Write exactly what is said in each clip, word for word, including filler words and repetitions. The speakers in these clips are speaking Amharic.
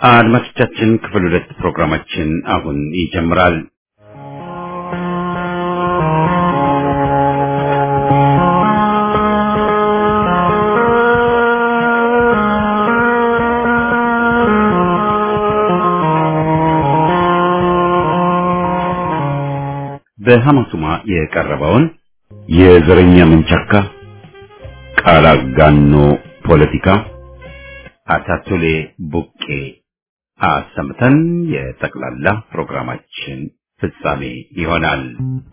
አድማጮቻችን ክፍል ሁለት ፕሮግራማችን አሁን ይጀምራል። በሐማሱማ የቀረበውን የዘረኛ መንቻካ ቃል አጋኖ ፖለቲካ አታቱሌ ቡቄ አሰምተን የጠቅላላ ፕሮግራማችን ፍጻሜ ይሆናል።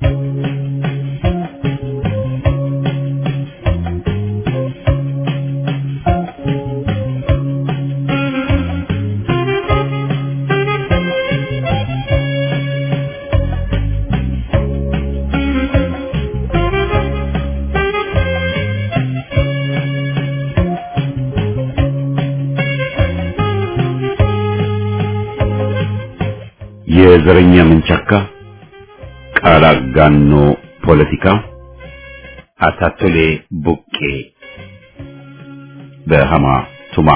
የዘረኛ መንቻካ ቃል አጋኖ ፖለቲካ አታቱሌ ቡቄ በሐማሱማ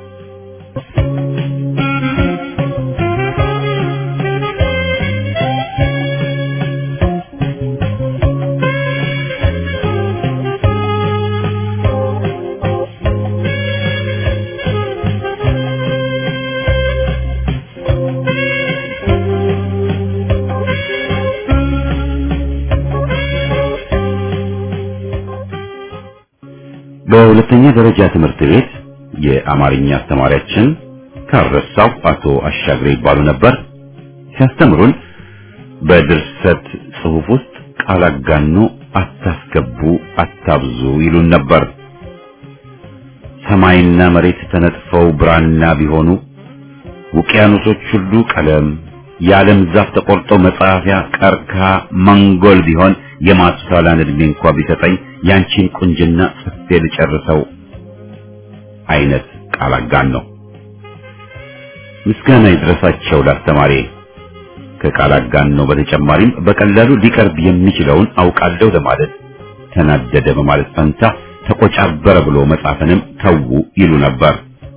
በሁለተኛ ደረጃ ትምህርት ቤት የአማርኛ አስተማሪያችን ካረሳው አቶ አሻግሬ ይባሉ ነበር። ሲያስተምሩን በድርሰት ጽሑፍ ውስጥ ቃል አጋኖ አታስገቡ፣ አታብዙ ይሉን ነበር። ሰማይና መሬት ተነጥፈው ብራና ቢሆኑ፣ ውቅያኖሶች ሁሉ ቀለም፣ የዓለም ዛፍ ተቆርጦ መጻፊያ ቀርከሃ መንጎል ቢሆን የማትሳላን እድሜ እንኳን ቢሰጠኝ ያንቺን ቁንጅና ጽፌ ልጨርሰው አይነት ቃል አጋኖ። ምስጋና ይድረሳቸው ላስተማሪ። ከቃል አጋኖ በተጨማሪም በቀላሉ ሊቀርብ የሚችለውን አውቃለሁ ለማለት ተናደደ በማለት ፈንታ ተቆጫበረ ብሎ መጻፍንም ተው ይሉ ነበር።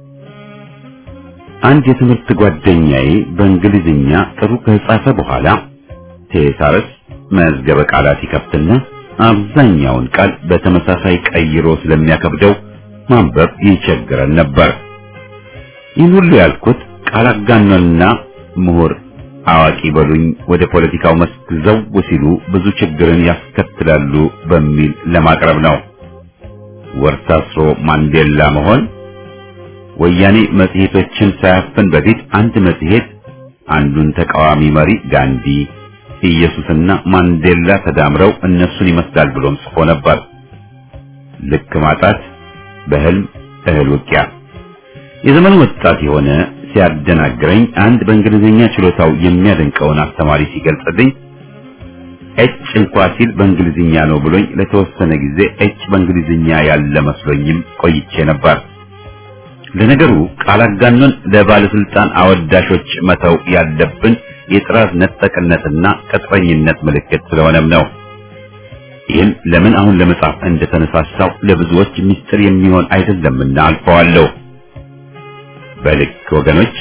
አንድ የትምህርት ጓደኛዬ በእንግሊዝኛ ጥሩ ከጻፈ በኋላ ቴሳርስ መዝገበ ቃላት ይከፍትና አብዛኛውን ቃል በተመሳሳይ ቀይሮ ስለሚያከብደው ማንበብ ይቸግረን ነበር። ይህን ሁሉ ያልኩት ቃል አጋኖና ምሁር አዋቂ በሉኝ ወደ ፖለቲካው መስክ ዘው ሲሉ ብዙ ችግርን ያስከትላሉ በሚል ለማቅረብ ነው። ወርታስሮ ማንዴላ መሆን ወያኔ መጽሔቶችን ሳያፍን በፊት አንድ መጽሔት አንዱን ተቃዋሚ መሪ ጋንዲ ኢየሱስና ማንዴላ ተዳምረው እነሱን ይመስላል ብሎም ጽፎ ነበር። ልክ ማጣት በህልም እህል ውቂያ። የዘመኑ ወጣት የሆነ ሲያደናግረኝ አንድ በእንግሊዝኛ ችሎታው የሚያደንቀውን አስተማሪ ሲገልጽልኝ ኤች እንኳን ሲል በእንግሊዝኛ ነው ብሎኝ ለተወሰነ ጊዜ ኤች በእንግሊዝኛ ያለ መስሎኝም ቆይቼ ነበር። ለነገሩ ቃል አጋኖን ለባለስልጣን አወዳሾች መተው ያለብን የጥራዝ ነጠቅነትና ቅጥረኝነት ምልክት ስለሆነም ነው። ይህን ለምን አሁን ለመጻፍ እንደተነሳሳው ለብዙዎች ምስጢር የሚሆን አይደለምና አልፈዋለሁ። በልክ ወገኖች፣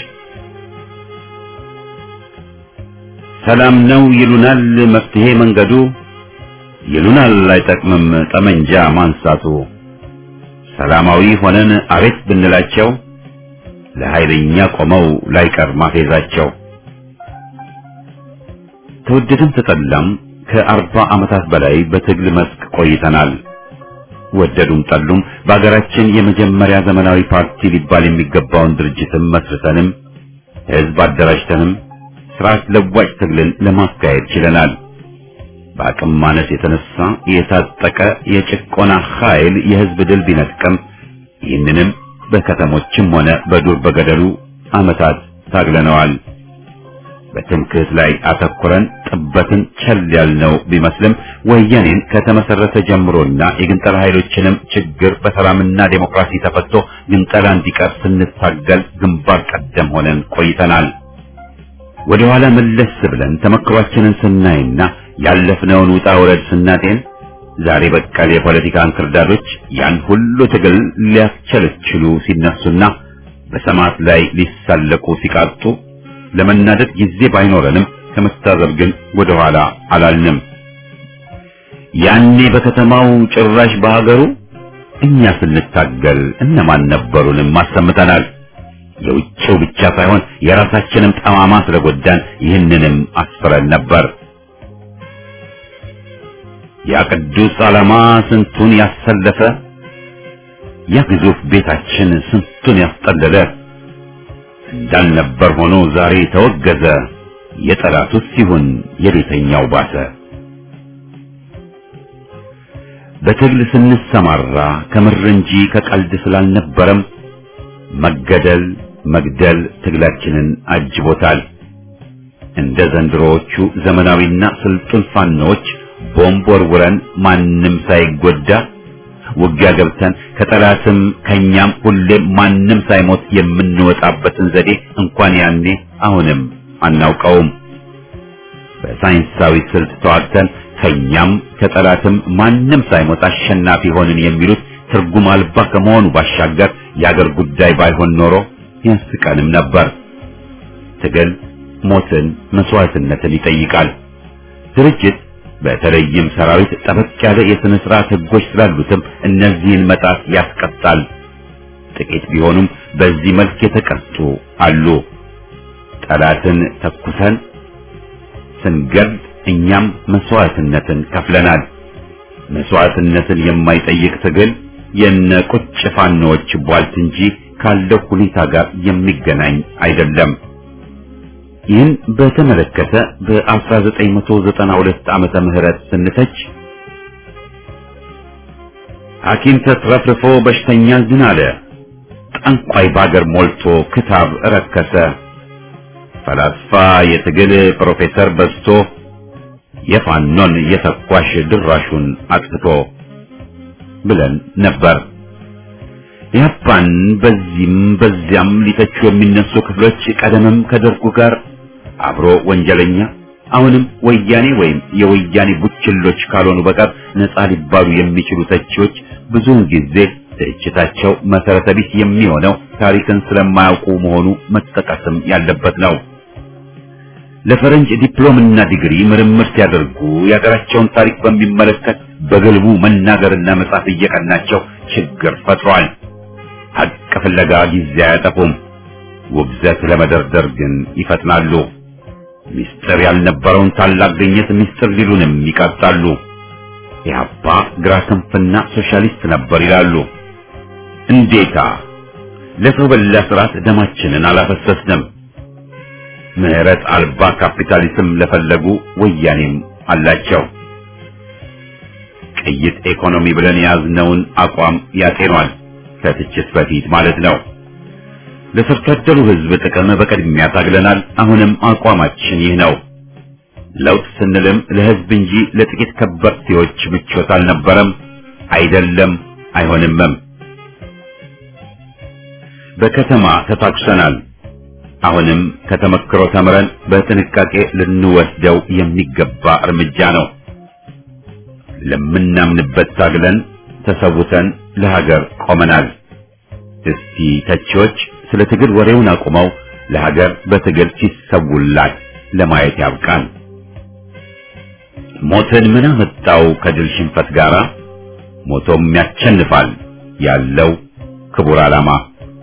ሰላም ነው ይሉናል መፍትሄ መንገዱ፣ ይሉናል አይጠቅምም ጠመንጃ ማንሳቱ። ሰላማዊ ሆነን አቤት ብንላቸው ለኃይለኛ ቆመው ላይቀር ማፌዛቸው። ተወደደም ተጠላም ከአርባ ዓመታት በላይ በትግል መስክ ቆይተናል። ወደዱም ጠሉም በአገራችን የመጀመሪያ ዘመናዊ ፓርቲ ሊባል የሚገባውን ድርጅትም መስርተንም ህዝብ አደራጅተንም ስርዓት ለዋጭ ትግልን ለማካሄድ ችለናል። በአቅም ማነስ የተነሳ የታጠቀ የጭቆና ኃይል የህዝብ ድል ቢነጥቀም ይህንንም በከተሞችም ሆነ በዱር በገደሉ ዓመታት ታግለነዋል። በትምክህት ላይ አተኩረን ጥበትን ቸል ያልነው ቢመስልም ወያኔን ከተመሰረተ ጀምሮና የግንጠላ ኃይሎችንም ችግር በሰላምና ዴሞክራሲ ተፈቶ ግንጠላ እንዲቀር ስንታገል ግንባር ቀደም ሆነን ቆይተናል። ወደ ኋላ መለስ ብለን ተመክሯችንን ስናይና ያለፍነውን ውጣ ውረድ ስናጤን ዛሬ በቀል የፖለቲካ እንክርዳዶች ያን ሁሉ ትግል ሊያስቸለችሉ ሲነሱና በሰማዕት ላይ ሊሳለቁ ሲቃጡ ለመናደድ ጊዜ ባይኖረንም ከመታዘብ ግን ወደ ኋላ አላልንም። ያኔ በከተማው ጭራሽ በሀገሩ እኛ ስንታገል እነማን ነበሩንም አሰምተናል። የውጭው ብቻ ሳይሆን የራሳችንም ጠማማ ስለጎዳን ይህንንም አስፈረን ነበር። ያ ቅዱስ ዓላማ ስንቱን ያሰለፈ፣ ያ ግዙፍ ቤታችን ስንቱን ያስጠለለ እንዳልነበር ሆኖ ዛሬ ተወገዘ። የጠላቱስ ሲሆን የቤተኛው ባሰ። በትግል ስንሰማራ ከምር እንጂ ከቀልድ ስላልነበረም መገደል መግደል ትግላችንን አጅቦታል። እንደ ዘንድሮዎቹ ዘመናዊና ስልጡን ፋኖች ቦምብ ወርውረን ማንም ሳይጎዳ ውጊያ ገብተን ከጠላትም ከኛም ሁሌም ማንም ሳይሞት የምንወጣበትን ዘዴ እንኳን ያኔ አሁንም አናውቀውም። በሳይንሳዊ ስልት ተዋግተን ከኛም ከጠላትም ማንም ሳይሞት አሸናፊ ሆንን የሚሉት ትርጉም አልባ ከመሆኑ ባሻገር የአገር ጉዳይ ባይሆን ኖሮ ያስቀንም ነበር። ትግል ሞትን፣ መስዋዕትነትን ይጠይቃል። ድርጅት በተለይም ሰራዊት ጠበቅ ያለ የሥነ ሥርዓት ሕጎች ስላሉትም እነዚህን መጣስ ያስቀጣል። ጥቂት ቢሆኑም በዚህ መልክ የተቀጡ አሉ። ጠላትን ተኩሰን ስንገድ እኛም መስዋዕትነትን ከፍለናል። መስዋዕትነትን የማይጠይቅ ትግል የነ ቁጭ ፋኖች ቧልት እንጂ ካለው ሁኔታ ጋር የሚገናኝ አይደለም። ይህን በተመለከተ በ1992 ዓመተ ምህረት ስንተች ሐኪም ተትረፍርፎ በሽተኛ ዝን አለ፣ ጠንቋይ ባገር ሞልቶ ክታብ ረከሰ፣ ፈላስፋ የትግል ፕሮፌሰር በዝቶ የፋኖን የተኳሽ ድራሹን አጥፍቶ ብለን ነበር። ያፓን በዚህም በዚያም ሊተቹ የሚነሱ ክፍሎች ቀደምም ከደርጉ ጋር አብሮ ወንጀለኛ አሁንም ወያኔ ወይም የወያኔ ቡችሎች ካልሆኑ በቀር ነፃ ሊባሉ የሚችሉ ተቺዎች ብዙውን ጊዜ ትችታቸው መሰረተ ቢስ የሚሆነው ታሪክን ስለማያውቁ መሆኑ መጠቀስም ያለበት ነው። ለፈረንጅ ዲፕሎምና ዲግሪ ምርምር ሲያደርጉ የሀገራቸውን ታሪክ በሚመለከት በግልቡ መናገርና መጻፍ እየቀናቸው ችግር ፈጥሯል። ሐቅ ፍለጋ ጊዜ አያጠፉም። ውግዘት ለመደርደር ግን ይፈጥናሉ። ሚስጥር ያልነበረውን ታላቅ ግኝት ሚስጥር ሊሉንም ይቀጣሉ። ኢህአፓ ግራ ክንፍና ሶሻሊስት ነበር ይላሉ። እንዴታ! ለሰው በላ ስርዓት ደማችንን አላፈሰስንም። ምህረት አልባ ካፒታሊዝም ለፈለጉ ወያኔም አላቸው። ቅይጥ ኢኮኖሚ ብለን የያዝነውን አቋም ያጤኗል። ከትችት በፊት ማለት ነው። ለሰርቶ አደሩ ህዝብ ጥቅም በቅድሚያ ታግለናል። አሁንም አቋማችን ይህ ነው። ለውጥ ስንልም ለህዝብ እንጂ ለጥቂት ከበርቴዎች ምቾት አልነበረም፣ አይደለም፣ አይሆንምም። በከተማ ተታኩሰናል። አሁንም ከተመክሮ ተምረን በጥንቃቄ ልንወስደው የሚገባ እርምጃ ነው። ለምናምንበት ታግለን ተሰውተን ለሀገር ቆመናል። እስቲ ተቺዎች ስለ ትግል ወሬውን አቁመው ለሀገር በትግል ሲሰውላት ለማየት ያብቃን። ሞትን ምን አመጣው ከድል ሽንፈት ጋራ? ሞቶም ያሸንፋል ያለው ክቡር ዓላማ።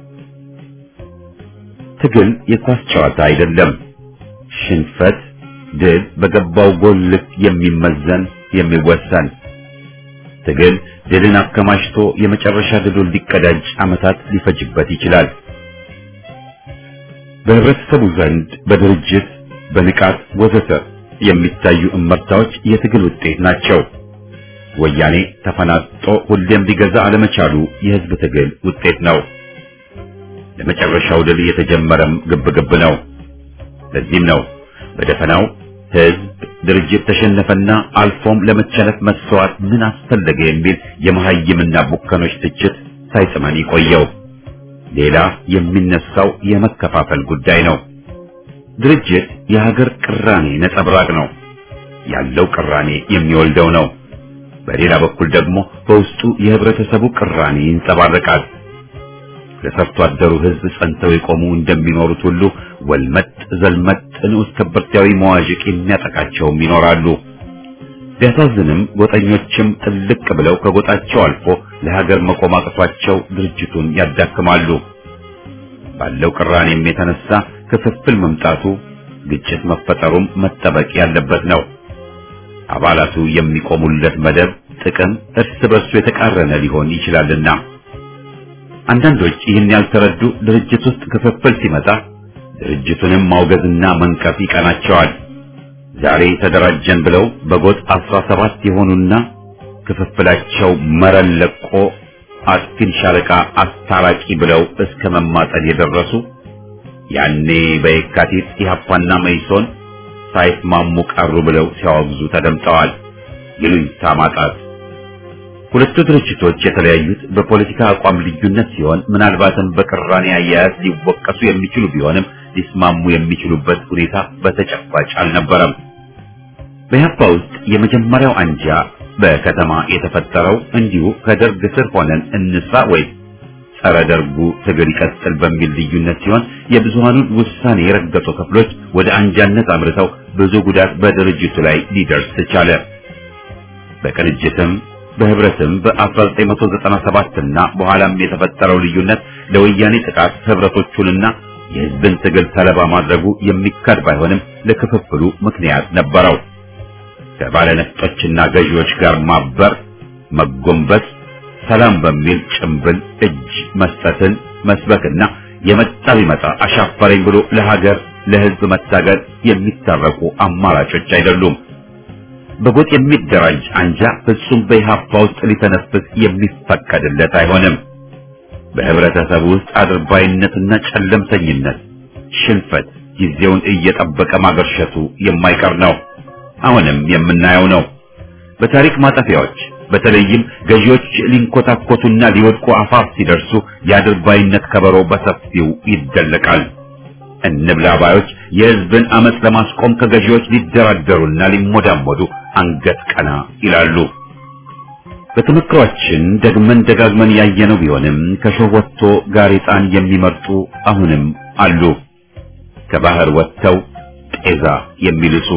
ትግል የኳስ ጨዋታ አይደለም። ሽንፈት ድል በገባው ጎል ልክ የሚመዘን የሚወሰን። ትግል ድልን አከማችቶ የመጨረሻ ድሉን ሊቀዳጅ ዓመታት ሊፈጅበት ይችላል። በህብረተሰቡ ዘንድ በድርጅት በንቃት ወዘተ የሚታዩ እመርታዎች የትግል ውጤት ናቸው። ወያኔ ተፈናጥጦ ሁሌም ሊገዛ አለመቻሉ የህዝብ ትግል ውጤት ነው። ለመጨረሻው ድል የተጀመረም ግብግብ ነው። ለዚህም ነው በደፈናው ህዝብ ድርጅት ተሸነፈና አልፎም ለመቸነፍ መስዋዕት ምን አስፈለገ የሚል የመሐይምና ቡከኖች ትችት ሳይጽመን ይቆየው። ሌላ የሚነሳው የመከፋፈል ጉዳይ ነው። ድርጅት የሀገር ቅራኔ ነጸብራቅ ነው። ያለው ቅራኔ የሚወልደው ነው። በሌላ በኩል ደግሞ በውስጡ የህብረተሰቡ ቅራኔ ይንጸባረቃል። ለሰርቶ አደሩ ሕዝብ ጸንተው የቆሙ እንደሚኖሩት ሁሉ ወልመጥ ዘልመጥ ንዑስ ከበርቴያዊ መዋዥቅ የሚያጠቃቸውም ይኖራሉ። ቢያሳዝንም ጎጠኞችም ጥልቅ ብለው ከጎጣቸው አልፎ ለሀገር መቆም አቅቷቸው ድርጅቱን ያዳክማሉ። ባለው ቅራኔም የተነሳ ክፍፍል መምጣቱ፣ ግጭት መፈጠሩም መጠበቅ ያለበት ነው። አባላቱ የሚቆሙለት መደብ ጥቅም እርስ በርሱ የተቃረነ ሊሆን ይችላልና አንዳንዶች ይህን ያልተረዱ ድርጅት ውስጥ ክፍፍል ሲመጣ ድርጅቱንም ማውገዝና መንቀፍ ይቀናቸዋል። ዛሬ ተደራጀን ብለው በጎጥ አስራ ሰባት የሆኑና ክፍፍላቸው መረን ለቆ አጥፊን ሻለቃ አስታራቂ ብለው እስከ መማጠን የደረሱ ያኔ በየካቲት ኢህአፓና መኢሶን ሳይስማሙ ቀሩ ብለው ሲያወግዙ ተደምጠዋል። ይሉኝታ ማጣት። ሁለቱ ድርጅቶች የተለያዩት በፖለቲካ አቋም ልዩነት ሲሆን ምናልባትም በቅራኔ አያያዝ ሊወቀሱ የሚችሉ ቢሆንም ሊስማሙ የሚችሉበት ሁኔታ በተጨባጭ አልነበረም። በኢህአፓ ውስጥ የመጀመሪያው አንጃ በከተማ የተፈጠረው እንዲሁ ከደርግ ስር ሆነን እንስራ ወይም ጸረ ደርጉ ትግል ይቀጥል በሚል ልዩነት ሲሆን የብዙሃኑን ውሳኔ የረገጡ ክፍሎች ወደ አንጃነት አምርተው ብዙ ጉዳት በድርጅቱ ላይ ሊደርስ ቻለ። በቅንጅትም በህብረትም በ1997 እና በኋላም የተፈጠረው ልዩነት ለወያኔ ጥቃት ህብረቶቹንና የህዝብን ትግል ሰለባ ማድረጉ የሚካድ ባይሆንም ለክፍፍሉ ምክንያት ነበረው። ከባለነፍጦችና ገዢዎች ጋር ማበር፣ መጎንበስ፣ ሰላም በሚል ጭምብል እጅ መስጠትን መስበክና የመጣ ቢመጣ አሻፈረኝ ብሎ ለሀገር ለህዝብ መታገል የሚታረቁ አማራጮች አይደሉም። በጎጥ የሚደራጅ አንጃ ፍጹም በኢህአፓ ውስጥ ሊተነፍስ የሚፈቀድለት አይሆንም። በህብረተሰቡ ውስጥ አድርባይነትና ጨለምተኝነት፣ ሽንፈት ጊዜውን እየጠበቀ ማገርሸቱ የማይቀር ነው። አሁንም የምናየው ነው። በታሪክ ማጠፊያዎች በተለይም ገዢዎች ሊንኮታኮቱና ሊወድቁ አፋፍ ሲደርሱ የአድርባይነት ከበሮ በሰፊው ይደለቃል። እንብላ ባዮች የህዝብን አመጽ ለማስቆም ከገዢዎች ሊደራደሩና ሊሞዳሞዱ አንገት ቀና ይላሉ። በተመክሯችን ደግመን ደጋግመን ያየነው ቢሆንም ከሾህ ወጥቶ ጋሬጣን የሚመርጡ አሁንም አሉ። ከባህር ወጥተው ጤዛ የሚልሱ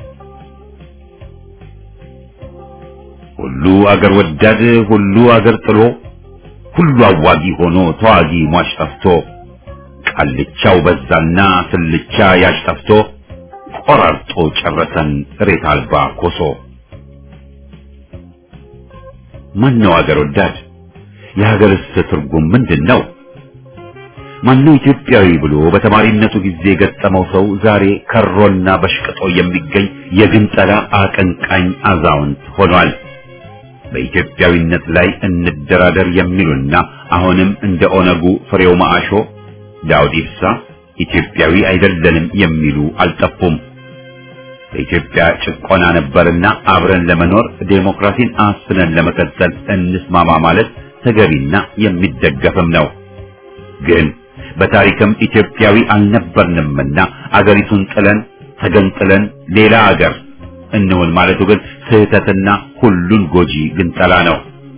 ሁሉ አገር ወዳድ ሁሉ አገር ጥሎ ሁሉ አዋጊ ሆኖ ተዋጊ ሟች ጠፍቶ ቃልቻው በዛና ስልቻ ያሽ ጠፍቶ ቆራርጦ ጨረሰን ሬት አልባ ኮሶ። ማነው አገር ወዳድ? የሀገርስ ትርጉም ምንድነው? ማነው ኢትዮጵያዊ ብሎ በተማሪነቱ ጊዜ የገጠመው ሰው ዛሬ ከሮና በሽቅጦ የሚገኝ የግንጠላ አቀንቃኝ አዛውንት ሆኗል። በኢትዮጵያዊነት ላይ እንደራደር የሚሉና አሁንም እንደ ኦነጉ ፍሬው ማአሾ፣ ዳውድ ኢብሳ ኢትዮጵያዊ አይደለንም የሚሉ አልጠፉም። በኢትዮጵያ ጭቆና ነበርና አብረን ለመኖር ዴሞክራሲን አስፍነን ለመቀጠል እንስማማ ማለት ተገቢና የሚደገፍም ነው። ግን በታሪክም ኢትዮጵያዊ አልነበርንምና አገሪቱን ጥለን ተገንጥለን ሌላ አገር እንሆን ማለቱ ግን ስህተትና ሁሉን ጎጂ ግንጠላ ነው።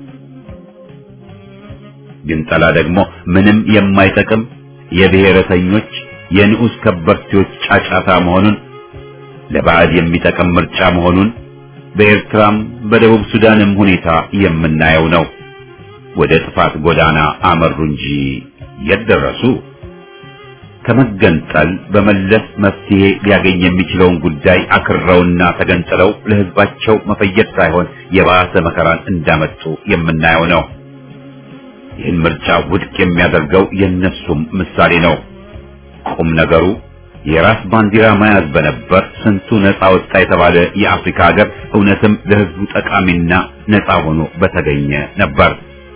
ግንጠላ ደግሞ ምንም የማይጠቅም የብሔረተኞች የንዑስ ከበርቴዎች ጫጫታ መሆኑን፣ ለባዕድ የሚጠቅም ምርጫ መሆኑን በኤርትራም በደቡብ ሱዳንም ሁኔታ የምናየው ነው። ወደ ጥፋት ጎዳና አመሩ እንጂ የደረሱ ከመገንጠል በመለስ መፍትሄ ሊያገኝ የሚችለውን ጉዳይ አክረውና ተገንጥለው ለህዝባቸው መፈየድ ሳይሆን የባሰ መከራን እንዳመጡ የምናየው ነው። ይህን ምርጫ ውድቅ የሚያደርገው የነሱም ምሳሌ ነው። ቁም ነገሩ የራስ ባንዲራ መያዝ በነበር ስንቱ ነፃ ወጣ የተባለ የአፍሪካ ሀገር እውነትም ለህዝቡ ጠቃሚና ነፃ ሆኖ በተገኘ ነበር።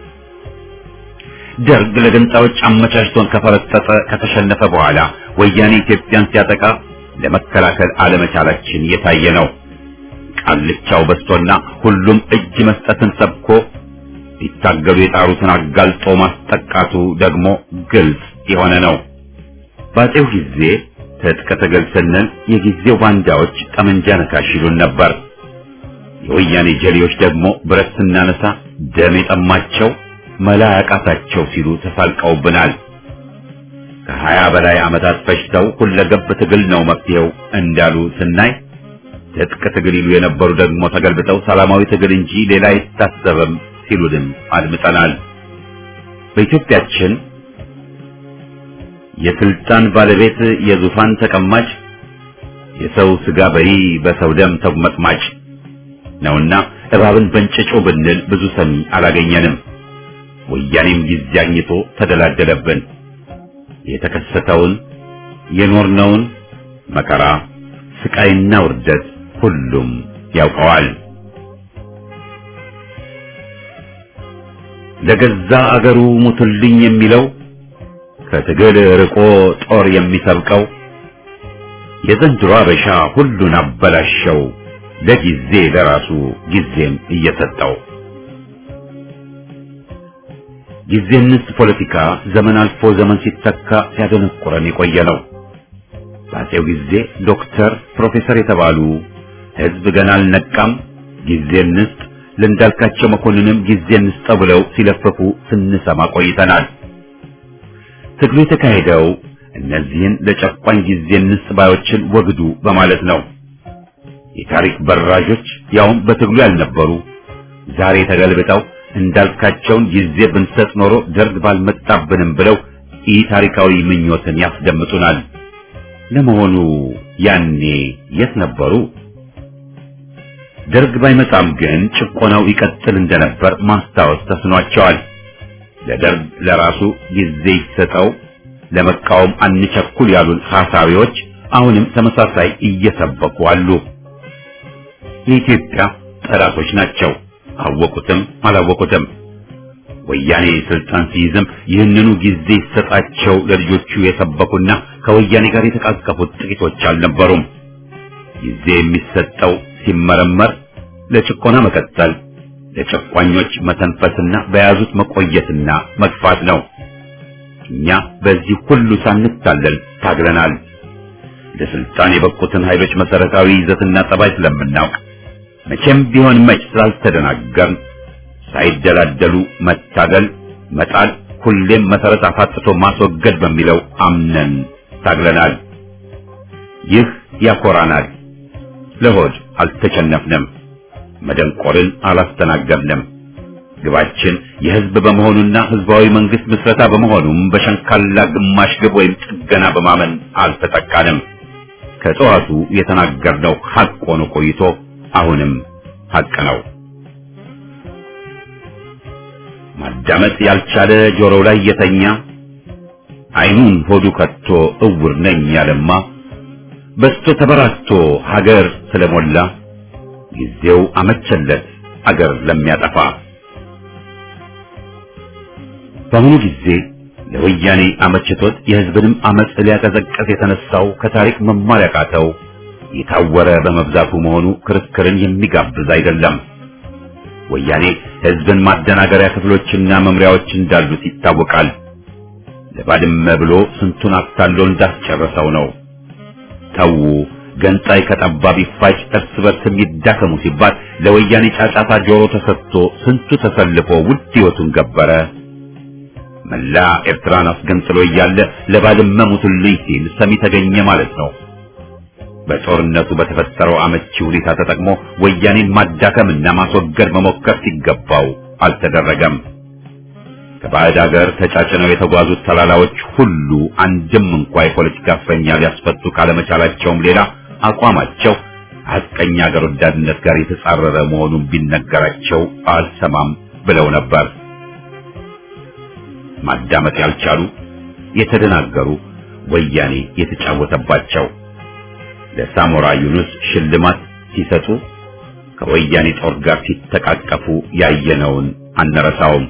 ደርግ ለገንጣዮች አመቻችቶን ከፈረጠጠ ከተሸነፈ በኋላ ወያኔ ኢትዮጵያን ሲያጠቃ ለመከላከል አለመቻላችን የታየ ነው። ቃልቻው በስቶና ሁሉም እጅ መስጠትን ሰብኮ ሊታገሉ የጣሩትን አጋልጦ ማስጠቃቱ ደግሞ ግልጽ የሆነ ነው። ባጤው ጊዜ ትጥቅ ትግል ስንል የጊዜው ባንዳዎች ጠመንጃ ነካሽ ይሉን ነበር። የወያኔ ጀሌዎች ደግሞ ብረት ስናነሳ ደም የጠማቸው መላ ያቃታቸው ሲሉ ተሳልቀውብናል። ከሀያ በላይ ዓመታት ፈጅተው ሁለገብ ትግል ነው መፍትሄው እንዳሉ ስናይ ትጥቅ ትግል ይሉ የነበሩ ደግሞ ተገልብጠው ሰላማዊ ትግል እንጂ ሌላ አይታሰብም ሲሉንም አድምጠናል። በኢትዮጵያችን የስልጣን ባለቤት የዙፋን ተቀማጭ የሰው ስጋ በይ በሰው ደም ተጉመጥማጭ ነውና እባብን በእንጭጮ ብንል ብዙ ሰሚ አላገኘንም። ወያኔም ጊዜ አግኝቶ ተደላደለብን። የተከሰተውን የኖርነውን መከራ ስቃይና ውርደት ሁሉም ያውቀዋል። ለገዛ አገሩ ሙትልኝ የሚለው ከትግል ርቆ ጦር የሚሰብቀው የዘንድሮ አበሻ ሁሉን አበላሸው ለጊዜ ለራሱ ጊዜም እየሰጠው ጊዜንስ ፖለቲካ ዘመን አልፎ ዘመን ሲተካ ሲያደነቁረን የቆየ ነው። በአፄው ጊዜ ዶክተር ፕሮፌሰር የተባሉ ህዝብ ገና አልነቃም ጊዜንስ ለእንዳልካቸው መኮንንም ጊዜንስ ተብለው ሲለፈፉ ስንሰማ ቆይተናል። ትግሉ የተካሄደው እነዚህን ለጨቋኝ ጊዜንስ ባዮችን ወግዱ በማለት ነው። የታሪክ በራዦች ያውም በትግሉ ያልነበሩ ዛሬ ተገልብጠው እንዳልካቸውን ጊዜ ብንሰጥ ኖሮ ደርግ ባልመጣብንም ብለው ኢ ታሪካዊ ምኞትን ያስደምጡናል። ለመሆኑ ያኔ የት ነበሩ? ደርግ ባይመጣም ግን ጭቆናው ይቀጥል እንደነበር ማስታወስ ተስኗቸዋል። ለደርግ ለራሱ ጊዜ ይሰጠው ለመቃወም አንቸኩል ያሉን ሐሳቢዎች አሁንም ተመሳሳይ እየሰበኩ አሉ። የኢትዮጵያ ጠላቶች ናቸው፣ አወቁትም አላወቁትም። ወያኔ ስልጣን ሲይዝም ይህንኑ ጊዜ ይሰጣቸው ለልጆቹ የሰበኩና ከወያኔ ጋር የተቃቀፉት ጥቂቶች አልነበሩም። ጊዜ የሚሰጠው ሲመረመር ለጭቆና መቀጠል፣ ለጨቋኞች መተንፈስና በያዙት መቆየትና መግፋት ነው። እኛ በዚህ ሁሉ ሳንታለል ታግለናል። ለስልጣን የበቁትን ኃይሎች መሰረታዊ ይዘትና ጠባይ ስለምናውቅ መቼም ቢሆን መች ስላልተደናገርን ሳይደላደሉ መታገል መጣል ሁሌም መሰረት አፋጥቶ ማስወገድ በሚለው አምነን ታግለናል። ይህ ያኮራናል። ለሆድ አልተቸነፍንም፣ መደንቆርን አላስተናገርንም። ግባችን የህዝብ በመሆኑና ህዝባዊ መንግስት ምስረታ በመሆኑም በሸንካላ ግማሽ ግብ ወይም ጥገና በማመን አልተጠቃንም። ከጠዋቱ የተናገርነው ሐቅ ሆኖ ቆይቶ አሁንም ሐቅ ነው። ማዳመጥ ያልቻለ ጆሮው ላይ የተኛ አይኑን ሆዱ ከቶ እውር ነኝ ያለማ በስቶ ተበራክቶ ሀገር ስለሞላ ጊዜው አመቸለት አገር ለሚያጠፋ። በአሁኑ ጊዜ ለወያኔ አመችቶት የህዝብንም አመጽ ሊያቀዘቅዝ የተነሳው ከታሪክ መማር ያቃተው የታወረ በመብዛቱ መሆኑ ክርክርን የሚጋብዝ አይደለም። ወያኔ ህዝብን ማደናገሪያ ክፍሎችና መምሪያዎች እንዳሉት ይታወቃል። ለባድመ ብሎ ስንቱን አታሎ እንዳስጨረሰው ነው። ተው ገንጣይ ከጠባብ ይፋጭ እርስ በርስም ይዳከሙ ሲባል ለወያኔ ጫጫታ ጆሮ ተሰጥቶ ስንቱ ተሰልፎ ውድ ህይወቱን ገበረ። መላ ኤርትራን አስገንጥሎ እያለ ለባድመ ሙትልኝ ሲል ሰሚ ተገኘ ማለት ነው። በጦርነቱ በተፈጠረው አመቺ ሁኔታ ተጠቅሞ ወያኔን ማዳከምና ማስወገድ መሞከር ሲገባው አልተደረገም። ከባዕድ ሀገር ተጫጭነው የተጓዙት ተላላዎች ሁሉ አንድም እንኳን የፖለቲካ እስረኛ ሊያስፈቱ ካለመቻላቸውም ሌላ አቋማቸው ሐቀኛ ሀገር ወዳድነት ጋር የተጻረረ መሆኑን ቢነገራቸው አልሰማም ብለው ነበር። ማዳመጥ ያልቻሉ የተደናገሩ ወያኔ የተጫወተባቸው ለሳሞራ ዩኑስ ሽልማት ሲሰጡ ከወያኔ ጦር ጋር ሲተቃቀፉ ያየነውን አንረሳውም።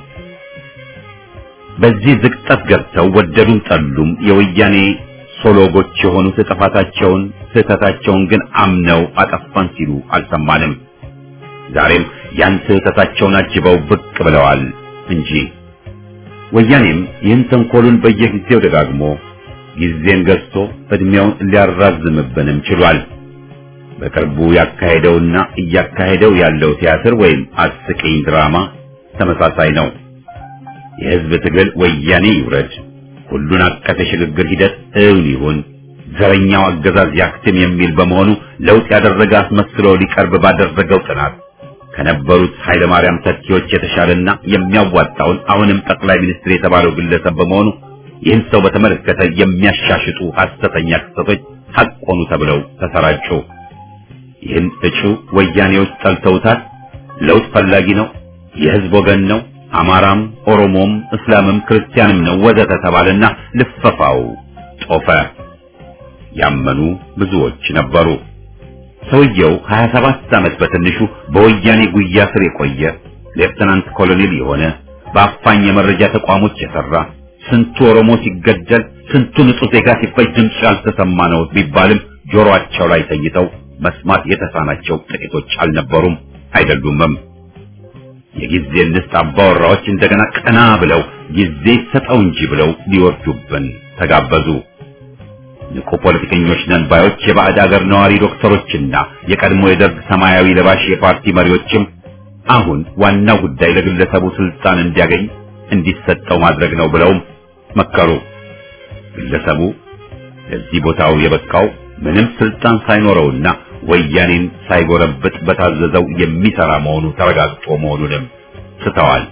በዚህ ዝቅጠት ገብተው ወደዱም ጠሉም የወያኔ ሶሎጎች የሆኑት ጥፋታቸውን ስህተታቸውን ግን አምነው አጠፋን ሲሉ አልሰማንም። ዛሬም ያን ስህተታቸውን አጅበው ብቅ ብለዋል እንጂ ወያኔም ይህን ተንኮሉን በየጊዜው ደጋግሞ ጊዜን ገዝቶ እድሜውን ሊያራዝምብንም ችሏል። በቅርቡ ያካሄደውና እያካሄደው ያለው ቲያትር ወይም አስቂኝ ድራማ ተመሳሳይ ነው። የህዝብ ትግል ወያኔ ይውረድ፣ ሁሉን አቀፍ የሽግግር ሂደት እውን ይሁን፣ ዘረኛው አገዛዝ ያክትም የሚል በመሆኑ ለውጥ ያደረገ አስመስሎ ሊቀርብ ባደረገው ጥናት ከነበሩት ኃይለ ማርያም ተኪዎች የተሻለና የሚያዋጣውን አሁንም ጠቅላይ ሚኒስትር የተባለው ግለሰብ በመሆኑ ይህን ሰው በተመለከተ የሚያሻሽጡ ሐሰተኛ ክስተቶች ሐቅ ሆኑ ተብለው ተሰራጩ። ይህን እጩ ወያኔዎች ጠልተውታል። ለውጥ ፈላጊ ነው፣ የህዝብ ወገን ነው፣ አማራም ኦሮሞም እስላምም ክርስቲያንም ነው ወዘተ ተባለና ልፈፋው ጦፈ። ያመኑ ብዙዎች ነበሩ። ሰውየው ሀያ ሰባት ዓመት በትንሹ በወያኔ ጉያ ስር የቆየ ሌፍተናንት ኮሎኔል የሆነ በአፋኝ የመረጃ ተቋሞች የሰራ ስንቱ ኦሮሞ ሲገደል ስንቱ ንጹህ ዜጋ ሲፈጅ ድምፅ ያልተሰማ ነው ቢባልም ጆሮአቸው ላይ ተይተው መስማት የተሳናቸው ጥቂቶች አልነበሩም አይደሉምም። የጊዜ ንስት አባወራዎች እንደገና ቀና ብለው ጊዜ ሰጠው እንጂ ብለው ሊወርዱብን ተጋበዙ። ንቁ ፖለቲከኞች ነን ባዮች የባዕድ ሀገር ነዋሪ ዶክተሮችና የቀድሞ የደርግ ሰማያዊ ለባሽ የፓርቲ መሪዎችም አሁን ዋናው ጉዳይ ለግለሰቡ ስልጣን እንዲያገኝ እንዲሰጠው ማድረግ ነው ብለውም መከሩ። ግለሰቡ ለዚህ ቦታው የበቃው ምንም ስልጣን ሳይኖረውና ወያኔን ሳይጎረብጥ በታዘዘው የሚሰራ መሆኑ ተረጋግጦ መሆኑንም ስተዋል።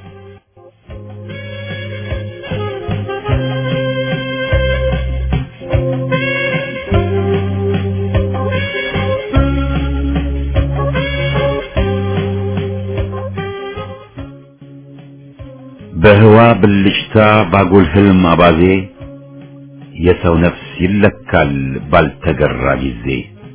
በህዋ ብልጭታ ባጉል ህልም አባዜ የሰው ነፍስ ይለካል ባልተገራ ጊዜ።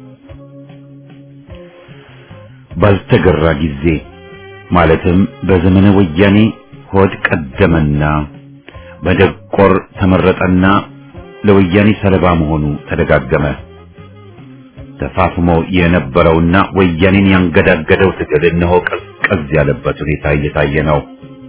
ባልተገራ ጊዜ ማለትም በዘመነ ወያኔ ሆድ ቀደመና በደቆር ተመረጠና ለወያኔ ሰለባ መሆኑ ተደጋገመ። ተፋፍሞ የነበረውና ወያኔን ያንገዳገደው ትግል እነሆ ቀዝቀዝ ያለበት ሁኔታ እየታየ ነው።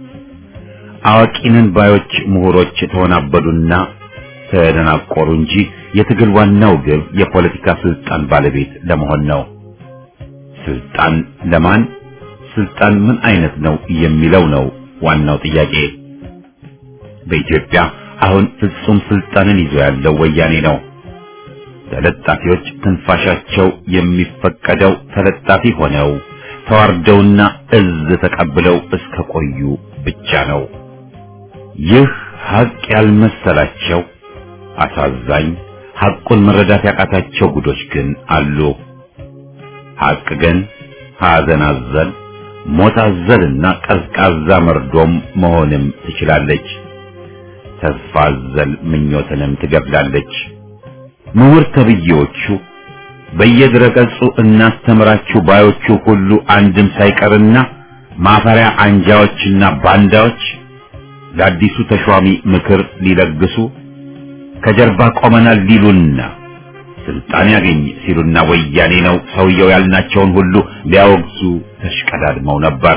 አዋቂንን ባዮች ምሁሮች ተወናበዱና ተደናቆሩ እንጂ የትግል ዋናው ግብ የፖለቲካ ስልጣን ባለቤት ለመሆን ነው። ስልጣን ለማን፣ ስልጣን ምን አይነት ነው የሚለው ነው ዋናው ጥያቄ። በኢትዮጵያ አሁን ፍጹም ስልጣንን ይዞ ያለው ወያኔ ነው። ተለጣፊዎች ትንፋሻቸው የሚፈቀደው ተለጣፊ ሆነው ተዋርደውና እዝ ተቀብለው እስከ ቆዩ ብቻ ነው። ይህ ሀቅ ያልመሰላቸው አሳዛኝ ሀቁን መረዳት ያቃታቸው ጉዶች ግን አሉ። ሀቅ ግን ሐዘን አዘል፣ ሞት አዘልና ቀዝቃዛ መርዶም መሆንም ትችላለች። ተስፋ አዘል ምኞትንም ትገድላለች። ምሁር ተብዬዎቹ በየድረገጹ እናስተምራችሁ ባዮቹ ሁሉ አንድም ሳይቀርና ማፈሪያ አንጃዎችና ባንዳዎች ለአዲሱ ተሿሚ ምክር ሊለግሱ ከጀርባ ቆመናል ሊሉና ስልጣን ያገኝ ሲሉና ወያኔ ነው ሰውየው ያልናቸውን ሁሉ ሊያወግዙ ተሽቀዳድመው ነበር።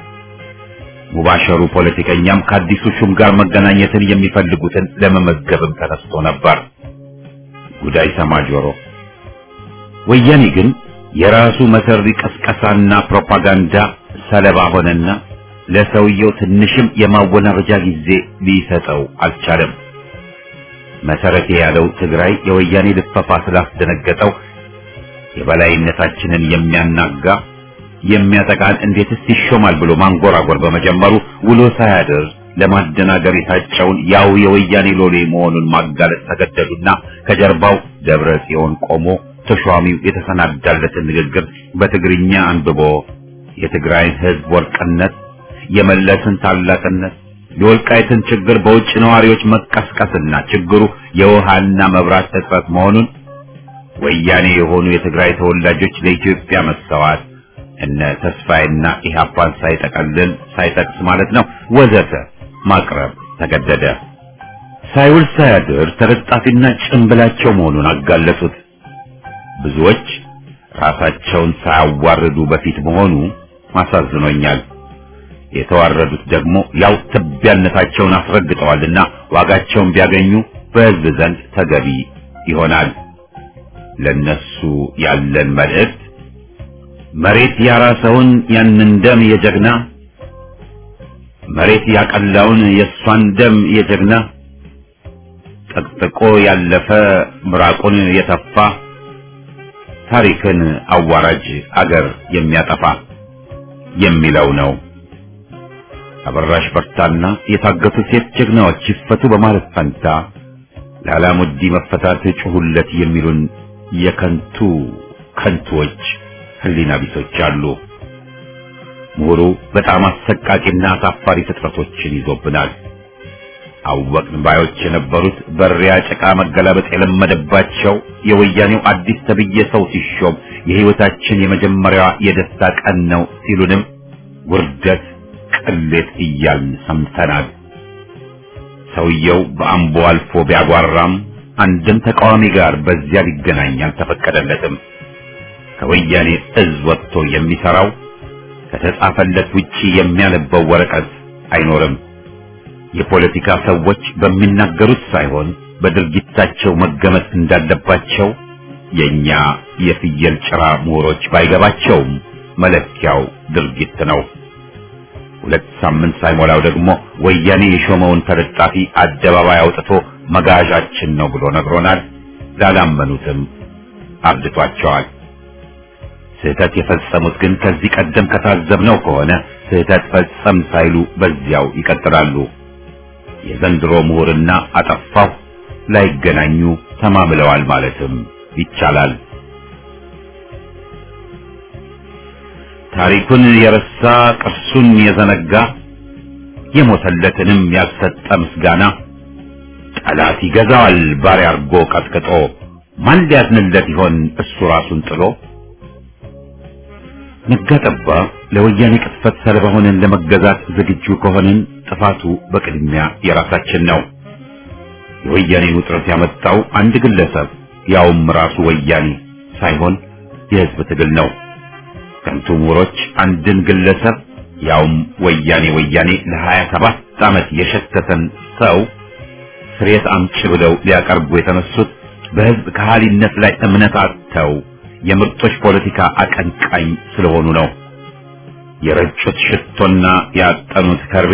ሙባሸሩ ፖለቲከኛም ከአዲሱ ሹም ጋር መገናኘትን የሚፈልጉትን ለመመዝገብም ተነስቶ ነበር። ጉዳይ ሰማጆሮ ወያኔ ግን የራሱ መሰሪ ቀስቀሳና ፕሮፓጋንዳ ሰለባ ሆነና ለሰውየው ትንሽም የማወናበጃ ጊዜ ሊሰጠው አልቻለም። መሰረቴ ያለው ትግራይ የወያኔ ልፈፋ ስላስደነገጠው የበላይነታችንን የሚያናጋ የሚያጠቃን እንዴትስ ይሾማል ብሎ ማንጎራጎር በመጀመሩ ውሎ ሳያድር ለማደናገር የታጨውን ያው የወያኔ ሎሌ መሆኑን ማጋለጥ ተገደዱና ከጀርባው ደብረ ጽዮን ቆሞ ተሿሚው የተሰናዳለትን ንግግር በትግርኛ አንብቦ የትግራይን ሕዝብ ወርቅነት፣ የመለስን ታላቅነት፣ የወልቃይትን ችግር በውጭ ነዋሪዎች መቀስቀስና ችግሩ የውሃና መብራት እጥረት መሆኑን ወያኔ የሆኑ የትግራይ ተወላጆች ለኢትዮጵያ መሰዋት እነ ተስፋይና ኢህአፓን ሳይጠቀልል ሳይጠቅስ ማለት ነው ወዘተ ማቅረብ ተገደደ። ሳይውል ሳያድር ተለጣፊና ጭንብላቸው መሆኑን አጋለጡት። ብዙዎች ራሳቸውን ሳያዋርዱ በፊት መሆኑ ማሳዝኖኛል። የተዋረዱት ደግሞ ያው ትቢያነታቸውን አስረግጠዋልና ዋጋቸውን ቢያገኙ በሕዝብ ዘንድ ተገቢ ይሆናል። ለነሱ ያለን መልእክት መሬት ያራሰውን ያንን ደም የጀግና መሬት ያቀላውን የሷን ደም የጀግና ጠቅጥቆ ያለፈ ምራቁን የተፋ ታሪክን አዋራጅ አገር የሚያጠፋ የሚለው ነው። አበራሽ በርታና የታገቱ ሴት ጀግናዎች ይፈቱ በማለት ፈንታ ለዓላሙዲ መፈታት ጩሁለት የሚሉን የከንቱ ከንቶች ህሊና ቢሶች አሉ። ምሁሩ በጣም አሰቃቂና አሳፋሪ ፍጥረቶችን ይዞብናል። አወቅን ባዮች የነበሩት በሪያ ጭቃ መገላበጥ የለመደባቸው የወያኔው አዲስ ተብዬ ሰው ሲሾም የህይወታችን የመጀመሪያዋ የደስታ ቀን ነው ሲሉንም ውርደት ቅሌት እያልን ሰምተናል። ሰውየው በአምቦ አልፎ ቢያጓራም አንድም ተቃዋሚ ጋር በዚያ ሊገናኝ አልተፈቀደለትም። ከወያኔ እዝ ወጥቶ የሚሰራው ከተጻፈለት ውጪ የሚያነበው ወረቀት አይኖርም። የፖለቲካ ሰዎች በሚናገሩት ሳይሆን በድርጊታቸው መገመት እንዳለባቸው የኛ የፍየል ጭራ ምሁሮች ባይገባቸውም መለኪያው ድርጊት ነው። ሁለት ሳምንት ሳይሞላው ደግሞ ወያኔ የሾመውን ተለጣፊ አደባባይ አውጥቶ መጋዣችን ነው ብሎ ነግሮናል። ላላመኑትም አብድቷቸዋል። ስህተት የፈጸሙት ግን ከዚህ ቀደም ከታዘብነው ከሆነ ስህተት ፈጸም ሳይሉ በዚያው ይቀጥላሉ። የዘንድሮ ምሁርና አጠፋው ላይገናኙ ተማምለዋል ማለትም ይቻላል። ታሪኩን የረሳ ቅርሱን የዘነጋ የሞተለትንም ያልሰጠ ምስጋና ጠላት ይገዛዋል ባሪያ አርጎ ቀጥቅጦ ማን ሊያዝንለት ይሆን እሱ ራሱን ጥሎ። ነጋጠባ ለወያኔ ቅጥፈት ሰለባ ሆነን ለመገዛት ዝግጁ ከሆንን ጥፋቱ በቅድሚያ የራሳችን ነው። የወያኔን ውጥረት ያመጣው አንድ ግለሰብ ያውም ራሱ ወያኔ ሳይሆን የህዝብ ትግል ነው። ከንቱ ምሁሮች አንድን ግለሰብ ያውም ወያኔ ወያኔ ለሀያ ሰባት ዓመት የሸተተን ሰው ፍሬት አምጪ ብለው ሊያቀርቡ የተነሱት በህዝብ ከሃሊነት ላይ እምነት አጥተው የምርጦች ፖለቲካ አቀንቃኝ ስለሆኑ ነው። የረጩት ሽቶና ያጠኑት ከርቤ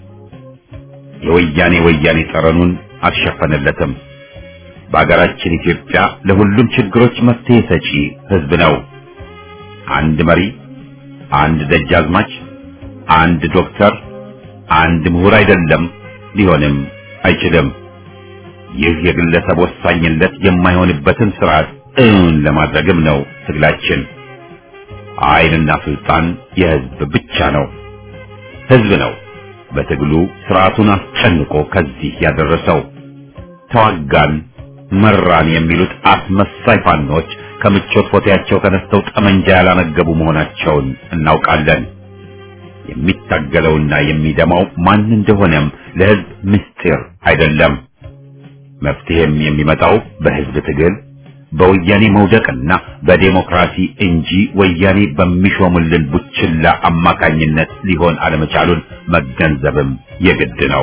የወያኔ ወያኔ ጠረኑን አልሸፈነለትም። በአገራችን ኢትዮጵያ ለሁሉም ችግሮች መፍትሄ ሰጪ ህዝብ ነው። አንድ መሪ፣ አንድ ደጃዝማች፣ አንድ ዶክተር፣ አንድ ምሁር አይደለም፣ ሊሆንም አይችልም። ይህ የግለሰብ ወሳኝነት የማይሆንበትን ስርዓት እውን ለማድረግም ነው ትግላችን። ኃይልና ስልጣን የህዝብ ብቻ ነው። ህዝብ ነው በትግሉ ስርዓቱን አስጨንቆ ከዚህ ያደረሰው። ተዋጋን መራን የሚሉት አስመሳይ ፋኖች ከምቾት ፎቶያቸው ተነስተው ጠመንጃ ያላነገቡ መሆናቸውን እናውቃለን። የሚታገለውና የሚደማው ማን እንደሆነም ለህዝብ ምስጢር አይደለም። መፍትሄም የሚመጣው በህዝብ ትግል በወያኔ መውደቅና በዴሞክራሲ እንጂ ወያኔ በሚሾምልን ቡችላ አማካኝነት ሊሆን አለመቻሉን መገንዘብም የግድ ነው።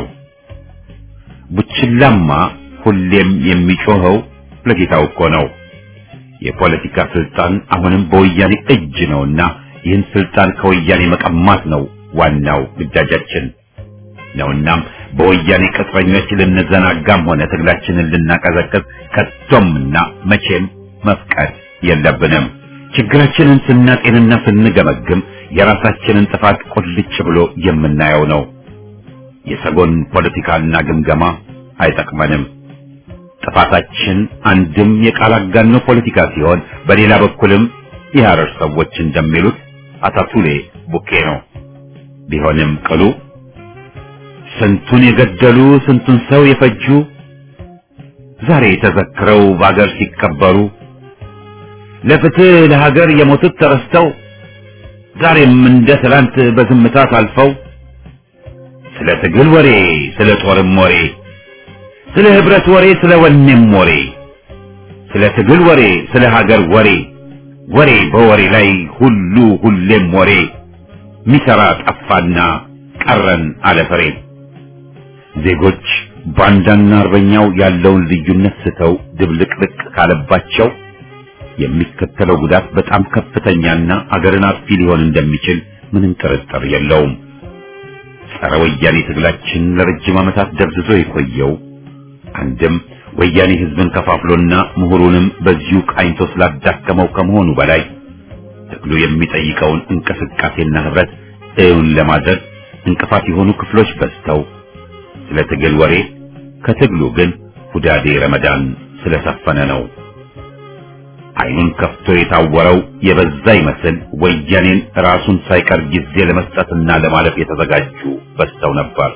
ቡችላማ ሁሌም የሚጮኸው ለጌታው እኮ ነው። የፖለቲካ ስልጣን አሁንም በወያኔ እጅ ነውና ይህን ስልጣን ከወያኔ መቀማት ነው ዋናው ግዳጃችን ነውናም በወያኔ ቅጥረኞች ልንዘናጋም ሆነ ትግላችንን ልናቀዘቅዝ ከቶምና መቼም መፍቀድ የለብንም። ችግራችንን ስናጤንና ስንገመግም የራሳችንን ጥፋት ቁልጭ ብሎ የምናየው ነው። የሰጎን ፖለቲካና ግምገማ አይጠቅመንም። ጥፋታችን አንድም የቃል አጋኖ ፖለቲካ ሲሆን በሌላ በኩልም የሐረር ሰዎች እንደሚሉት አታቱሌ ቡኬ ነው። ቢሆንም ቅሉ ስንቱን የገደሉ ስንቱን ሰው የፈጁ ዛሬ ተዘክረው በአገር ሲከበሩ ለፍትህ ለሀገር የሞቱት ተረስተው ዛሬም እንደ ትላንት በዝምታ ታልፈው ስለ ትግል ወሬ ስለ ጦርም ወሬ ስለ ህብረት ወሬ ስለ ወኔም ወሬ ስለ ትግል ወሬ ስለ ሀገር ወሬ ወሬ በወሬ ላይ ሁሉ ሁሌም ወሬ ሚሰራ ጠፋና ቀረን አለፈሬ። ዜጎች ባንዳና አርበኛው ያለውን ልዩነት ስተው ድብልቅልቅ ካለባቸው የሚከተለው ጉዳት በጣም ከፍተኛና አገርን አጥፊ ሊሆን እንደሚችል ምንም ጥርጥር የለውም። ጸረ ወያኔ ትግላችን ለረጅም ዓመታት ደብዝዞ የቆየው አንድም ወያኔ ህዝብን ከፋፍሎና ምሁሩንም በዚሁ ቃኝቶ ስላዳከመው ከመሆኑ በላይ ትግሉ የሚጠይቀውን እንቅስቃሴና ህብረት እውን ለማድረግ እንቅፋት የሆኑ ክፍሎች በዝተው ስለ ትግል ወሬ ከትግሉ ግን ሁዳዴ ረመዳን ስለሰፈነ ነው። አይኑን ከፍቶ የታወረው የበዛ ይመስል ወያኔን ራሱን ሳይቀር ጊዜ ለመስጠትና ለማለፍ የተዘጋጁ በዝተው ነበር።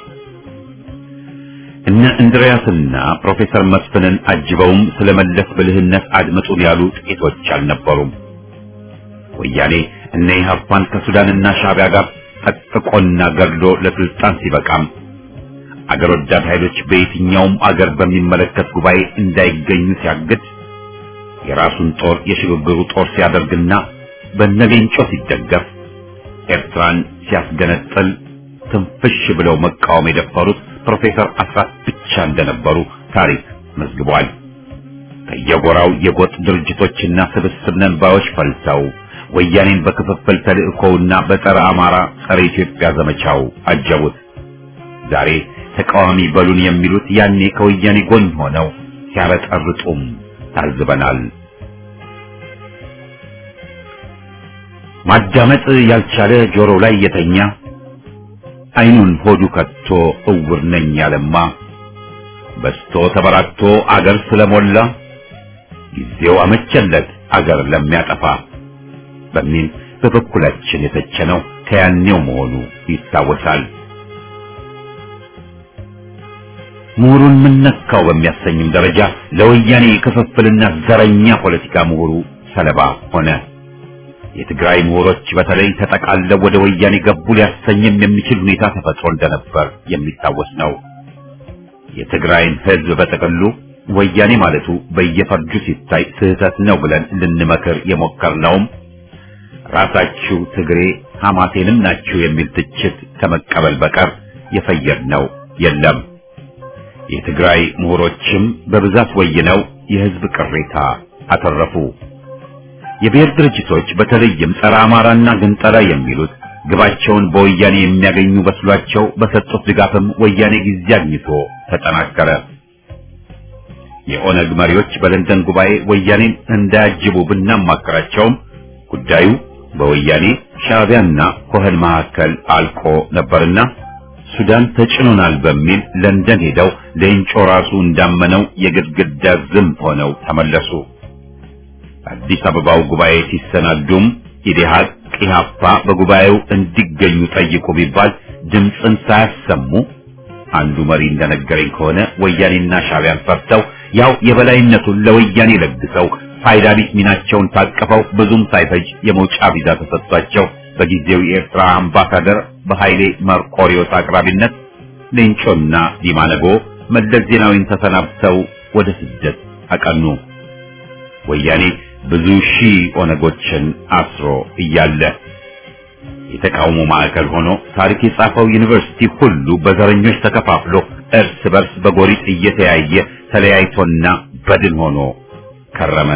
እነ እንድሪያስና ፕሮፌሰር መስፍንን አጅበውም ስለመለስ ብልህነት አድምጡን ያሉ ጥቂቶች አልነበሩም። ወያኔ እነ ኢህአፓን ከሱዳንና ሻዕቢያ ጋር ጠቅጥቆና ገድሎ ለስልጣን ሲበቃም አገር ወዳድ ኃይሎች በየትኛውም አገር በሚመለከት ጉባኤ እንዳይገኙ ሲያግድ የራሱን ጦር የሽግግሩ ጦር ሲያደርግና በነገንጮ ሲደገፍ ኤርትራን ሲያስገነጥል ትንፍሽ ብለው መቃወም የደፈሩት ፕሮፌሰር አስራት ብቻ እንደነበሩ ታሪክ መዝግቧል። ከየጎራው የጎጥ ድርጅቶችና ስብስብ ነንባዮች ፈልተው ወያኔን በክፍፍል ተልእኮውና በጸረ አማራ ጸረ ኢትዮጵያ ዘመቻው አጀቡት። ዛሬ ተቃዋሚ በሉን የሚሉት ያኔ ከወያኔ ጎን ሆነው ሲያረጠርጡም ታዝበናል። ማዳመጥ ያልቻለ ጆሮ ላይ የተኛ አይኑን ሆዱ ከቶ እውር ነኝ ያለማ በስቶ ተበራክቶ አገር ስለሞላ ጊዜው አመቸለት አገር ለሚያጠፋ በሚል በበኩላችን የተቸነው ከያኔው መሆኑ ይታወሳል። ምሁሩን ምነካው በሚያሰኝም ደረጃ ለወያኔ ክፍፍልና ዘረኛ ፖለቲካ ምሁሩ ሰለባ ሆነ። የትግራይ ምሁሮች በተለይ ተጠቃለው ወደ ወያኔ ገቡ ሊያሰኝም የሚችል ሁኔታ ተፈጥሮ እንደነበር የሚታወስ ነው። የትግራይን ሕዝብ በተቀሉ ወያኔ ማለቱ በየፈርጁ ሲታይ ስህተት ነው ብለን ልንመክር የሞከርነውም ራሳችሁ ትግሬ ሐማሴንም ናችሁ የሚል ትችት ከመቀበል በቀር የፈየድነው የለም። የትግራይ ምሁሮችም በብዛት ወይነው የህዝብ ቅሬታ አተረፉ። የብሔር ድርጅቶች በተለይም ጸረ አማራና ግንጠላ የሚሉት ግባቸውን በወያኔ የሚያገኙ በስሏቸው በሰጡት ድጋፍም ወያኔ ጊዜ አግኝቶ ተጠናከረ። የኦነግ መሪዎች በለንደን ጉባኤ ወያኔን እንዳያጅቡ ብናማክራቸውም ጉዳዩ በወያኔ ሻዕቢያና ኮህን መካከል አልቆ ነበርና ሱዳን ተጭኖናል በሚል ለንደን ሄደው ለእንጮ ራሱ እንዳመነው የግድግዳ ዝምብ ሆነው ተመለሱ። አዲስ አበባው ጉባኤ ሲሰናዱም ኢዴሃቅ ኢህአፓ በጉባኤው እንዲገኙ ጠይቁ ቢባል ድምፅን ሳያሰሙ አንዱ መሪ እንደነገረኝ ከሆነ ወያኔና ሻዕቢያን ፈርተው ያው የበላይነቱን ለወያኔ ለግሰው ፋይዳ ቢስ ሚናቸውን ታቀፈው ብዙም ሳይፈጅ የመውጫ ቪዛ ተሰጥቷቸው በጊዜው የኤርትራ አምባሳደር በኃይሌ መርቆሪዮስ አቅራቢነት ሌንጮና ዲማነጎ መለስ ዜናዊን ተሰናብተው ወደ ስደት አቀኑ። ወያኔ ብዙ ሺህ ኦነጎችን አስሮ እያለ የተቃውሞ ማዕከል ሆኖ ታሪክ የጻፈው ዩኒቨርሲቲ ሁሉ በዘረኞች ተከፋፍሎ እርስ በርስ በጎሪጥ እየተያየ ተለያይቶና በድን ሆኖ ከረመ።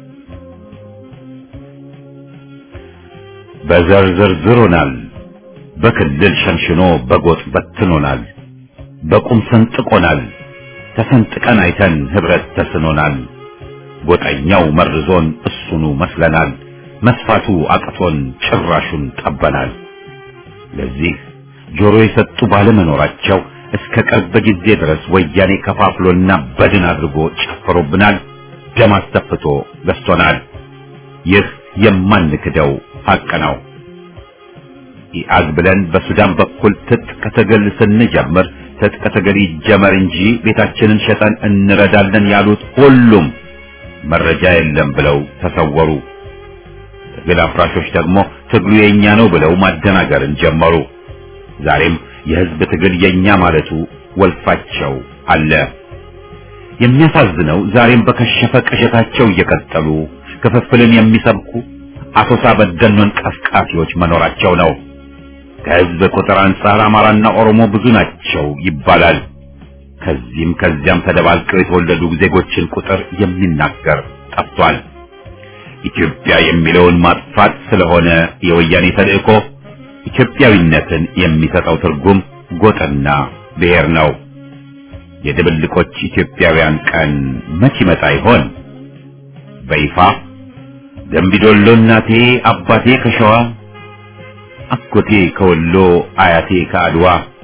በዘር ዘርዝሮናል፣ በክልል ሸንሽኖ በጎጥ በትኖናል፣ በቁም ሰንጥቆናል፣ ተሰንጥቀን አይተን ህብረት ተስኖናል። ጎጠኛው መርዞን እሱኑ መስለናል፣ መስፋቱ አቅቶን ጭራሹን ጠበናል። ለዚህ ጆሮ የሰጡ ባለመኖራቸው እስከ ቅርብ ጊዜ ድረስ ወያኔ ከፋፍሎና በድን አድርጎ ጨፍሮብናል፣ ደም አስተፍቶ ገዝቶናል። ይህ የማንክደው ሐቅ ነው። ኢአግ ብለን በሱዳን በኩል ትጥቅ ትግል ስንጀምር ትጥቅ ትግል ይጀመር እንጂ ቤታችንን ሸጠን እንረዳለን ያሉት ሁሉም መረጃ የለም ብለው ተሰወሩ። ትግል አፍራሾች ደግሞ ትግሉ የኛ ነው ብለው ማደናገርን ጀመሩ። ዛሬም የህዝብ ትግል የኛ ማለቱ ወልፋቸው አለ። የሚያሳዝነው ዛሬም በከሸፈ ቅዠታቸው እየቀጠሉ ክፍፍልን የሚሰብኩ አሶሳ በደኖን ቀስቃፊዎች መኖራቸው ነው። ከህዝብ ቁጥር አንጻር አማራና ኦሮሞ ብዙ ናቸው ይባላል። ከዚህም ከዚያም ተደባልቀው የተወለዱ ዜጎችን ቁጥር የሚናገር ጠፍቷል። ኢትዮጵያ የሚለውን ማጥፋት ስለሆነ የወያኔ ተልእኮ ኢትዮጵያዊነትን የሚሰጠው ትርጉም ጎጥና ብሔር ነው። የድብልቆች ኢትዮጵያውያን ቀን መች ይመጣ ይሆን? በይፋ ደምቢዶሎ እናቴ አባቴ ከሸዋ አጎቴ ከወሎ አያቴ ከአድዋ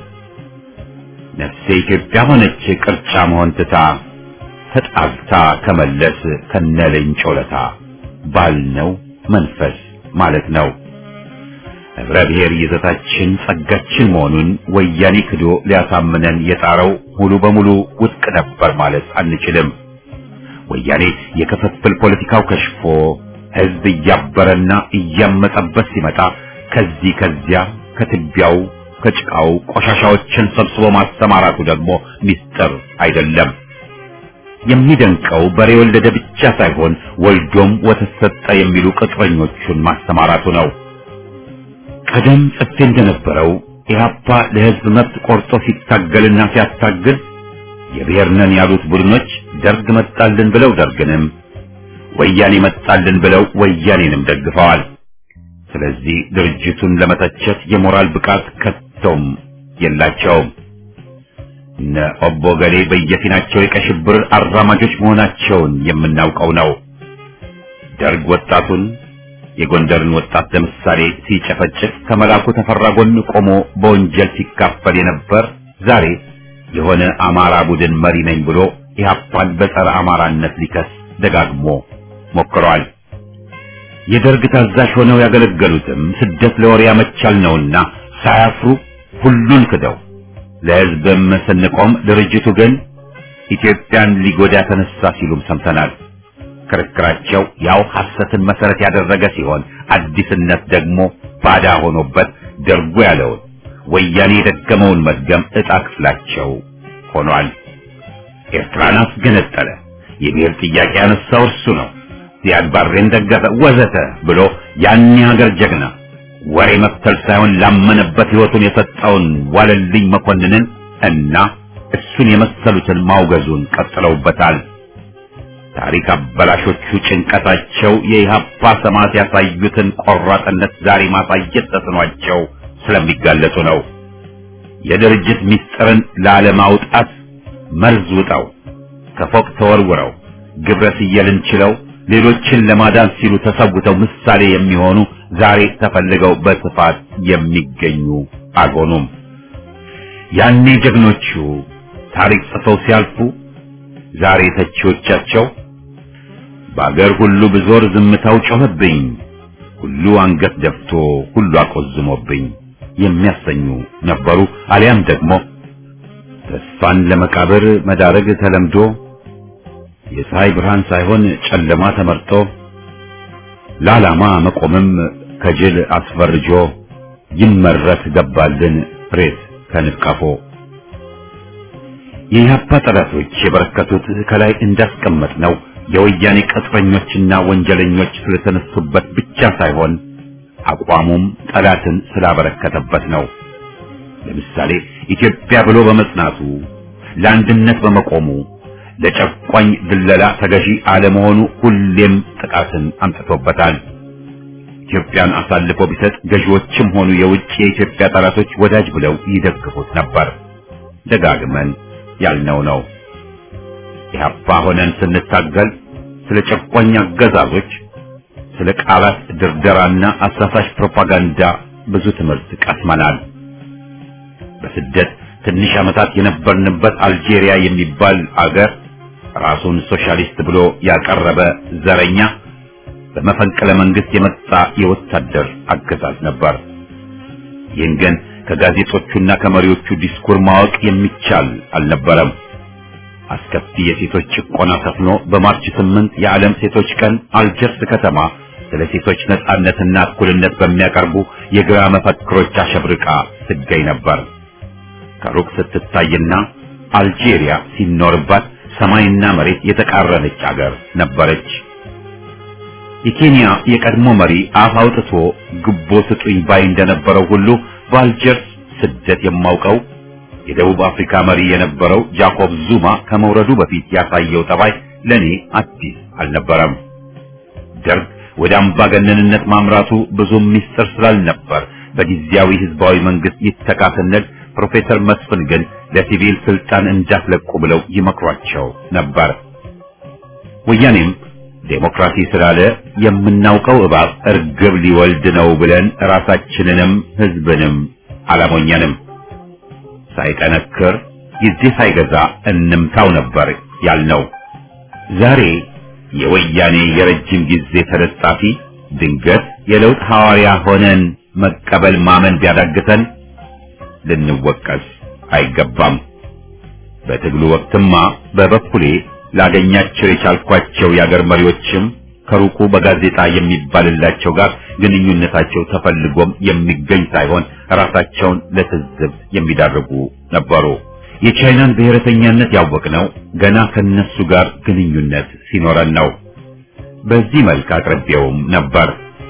ነፍሴ ኢትዮጵያ ሆነች ቅርጫ መሆን ትታ ተጣልታ ከመለስ ከነለንጮለታ ባልነው መንፈስ ማለት ነው። ህብረ ብሔር ይዘታችን ጸጋችን መሆኑን ወያኔ ክዶ ሊያሳምነን የጣረው ሙሉ በሙሉ ውድቅ ነበር ማለት አንችልም። ወያኔ የክፍፍል ፖለቲካው ከሽፎ ህዝብ እያበረና እያመጠበት ሲመጣ ከዚህ ከዚያ ከትቢያው ከጭቃው ቆሻሻዎችን ሰብስቦ ማስተማራቱ ደግሞ ሚስጥር አይደለም። የሚደንቀው በሬ ወለደ ብቻ ሳይሆን ወልዶም ወተት ሰጠ የሚሉ ቅጥረኞቹን ማስተማራቱ ነው። ቀደም ጽፌ እንደነበረው ኢህአፓ ለህዝብ መብት ቆርጦ ሲታገልና ሲያታግል የብሔር ነን ያሉት ቡድኖች ደርግ መጣልን ብለው ደርግንም ወያኔ መጣልን ብለው ወያኔንም ደግፈዋል። ስለዚህ ድርጅቱን ለመተቸት የሞራል ብቃት ከቶም የላቸውም። እነ ኦቦ ገሌ በየፊናቸው የቀሽብር አራማጆች መሆናቸውን የምናውቀው ነው። ደርግ ወጣቱን የጎንደርን ወጣት ለምሳሌ ሲጨፈጭፍ ከመላኩ ተፈራ ጎን ቆሞ በወንጀል ሲካፈል የነበር ዛሬ የሆነ አማራ ቡድን መሪ ነኝ ብሎ ኢህአፓን በጸረ አማራነት ሊከስ ደጋግሞ ሞክሯል። የደርግ ታዛዥ ሆነው ያገለገሉትም ስደት ለወሬ ያመቻል ነውና ሳያፍሩ ሁሉን ክደው ለህዝብም ስንቆም ድርጅቱ ግን ኢትዮጵያን ሊጎዳ ተነሳ ሲሉም ሰምተናል። ክርክራቸው ያው ሐሰትን መሰረት ያደረገ ሲሆን አዲስነት ደግሞ ባዳ ሆኖበት ደርጎ ያለውን ወያኔ የደገመውን መድገም ዕጣ ክፍላቸው ሆኗል። ኤርትራን አስገነጠለ፣ የብሔር ጥያቄ ያነሳው እርሱ ነው፣ ዚያድ ባሬን ደገፈ ወዘተ ብሎ ያን ሀገር ጀግና ወሬ መክተል ሳይሆን ላመነበት ህይወቱን የሰጠውን ዋለልኝ መኮንንን እና እሱን የመሰሉትን ማውገዙን ቀጥለውበታል። ታሪክ አበላሾቹ ጭንቀታቸው የኢህአፓ ሰማዕት ያሳዩትን ቆራጥነት ዛሬ ማሳየት ተስኗቸው ስለሚጋለጡ ነው። የድርጅት ሚስጥርን ላለማውጣት መርዝ ውጠው ከፎቅ ተወርውረው ግብረ ስየልን ችለው ሌሎችን ለማዳን ሲሉ ተሰውተው ምሳሌ የሚሆኑ ዛሬ ተፈልገው በስፋት የሚገኙ አልሆኑም። ያኔ ጀግኖቹ ታሪክ ጽፈው ሲያልፉ ዛሬ ተቺዎቻቸው በአገር ሁሉ ብዞር ዝምታው ጮህብኝ፣ ሁሉ አንገት ደፍቶ ሁሉ አቆዝሞብኝ የሚያሰኙ ነበሩ። አሊያም ደግሞ ተስፋን ለመቃብር መዳረግ ተለምዶ የፀሐይ ብርሃን ሳይሆን ጨለማ ተመርጦ ለዓላማ መቆምም ከጅል አስፈርጆ ይመረት ገባልን ሬት ከንቀፎ። የኢህአፓ ጠላቶች የበረከቱት ከላይ እንዳስቀመጥ ነው የወያኔ ቅጥረኞችና ወንጀለኞች ስለተነሱበት ብቻ ሳይሆን አቋሙም ጠላትን ስላበረከተበት ነው። ለምሳሌ ኢትዮጵያ ብሎ በመጽናቱ፣ ለአንድነት በመቆሙ፣ ለጨቋኝ ድለላ ተገዢ አለመሆኑ ሁሌም ጥቃትን አምጥቶበታል። ኢትዮጵያን አሳልፎ ቢሰጥ ገዢዎችም ሆኑ የውጭ የኢትዮጵያ ጠላቶች ወዳጅ ብለው ይደግፉት ነበር። ደጋግመን ያልነው ነው። ኢህአፓ ሆነን ስንታገል ስለ ጨቋኝ አገዛዞች፣ ስለ ቃላት ድርደራና አሳሳሽ ፕሮፓጋንዳ ብዙ ትምህርት ቀስመናል። በስደት ትንሽ ዓመታት የነበርንበት አልጄሪያ የሚባል አገር ራሱን ሶሻሊስት ብሎ ያቀረበ ዘረኛ በመፈንቅለ መንግስት የመጣ የወታደር አገዛዝ ነበር። ይህን ግን ከጋዜጦቹና ከመሪዎቹ ዲስኩር ማወቅ የሚቻል አልነበረም። አስከፊ የሴቶች ጭቆና ሰፍኖ በማርች ስምንት የዓለም ሴቶች ቀን አልጀርስ ከተማ ስለ ሴቶች ነጻነትና እኩልነት በሚያቀርቡ የግራ መፈክሮች አሸብርቃ ትገኝ ነበር። ከሩቅ ስትታይና አልጄሪያ ሲኖርባት ሰማይና መሬት የተቃረነች አገር ነበረች። የኬንያ የቀድሞ መሪ አፍ አውጥቶ ግቦ ስጡኝ ባይ እንደነበረው ሁሉ በአልጀርስ ስደት የማውቀው የደቡብ አፍሪካ መሪ የነበረው ጃኮብ ዙማ ከመውረዱ በፊት ያሳየው ጠባይ ለኔ አዲስ አልነበረም። ደርግ ወደ አምባገነንነት ማምራቱ ብዙም ሚስጥር ስላልነበር በጊዜያዊ ህዝባዊ መንግስት ይተካ ስንል ፕሮፌሰር መስፍን ግን ለሲቪል ስልጣን እንዳትለቁ ብለው ይመክሯቸው ነበር። ወያኔም ዴሞክራሲ ስላለ የምናውቀው እባብ እርግብ ሊወልድ ነው ብለን ራሳችንንም ህዝብንም አላሞኘንም። ሳይጠነክር ጊዜ ሳይገዛ እንምታው ነበር ያልነው። ዛሬ የወያኔ የረጅም ጊዜ ተለጣፊ ድንገት የለውጥ ሐዋርያ ሆነን መቀበል ማመን ቢያዳግተን ልንወቀስ አይገባም። በትግሉ ወቅትማ በበኩሌ ላገኛቸው የቻልኳቸው የአገር መሪዎችም ከሩቁ በጋዜጣ የሚባልላቸው ጋር ግንኙነታቸው ተፈልጎም የሚገኝ ሳይሆን ራሳቸውን ለትዝብት የሚዳርጉ ነበሩ። የቻይናን ብሔረተኛነት ያወቅነው ገና ከነሱ ጋር ግንኙነት ሲኖረን ነው። በዚህ መልክ አቅርቤውም ነበር።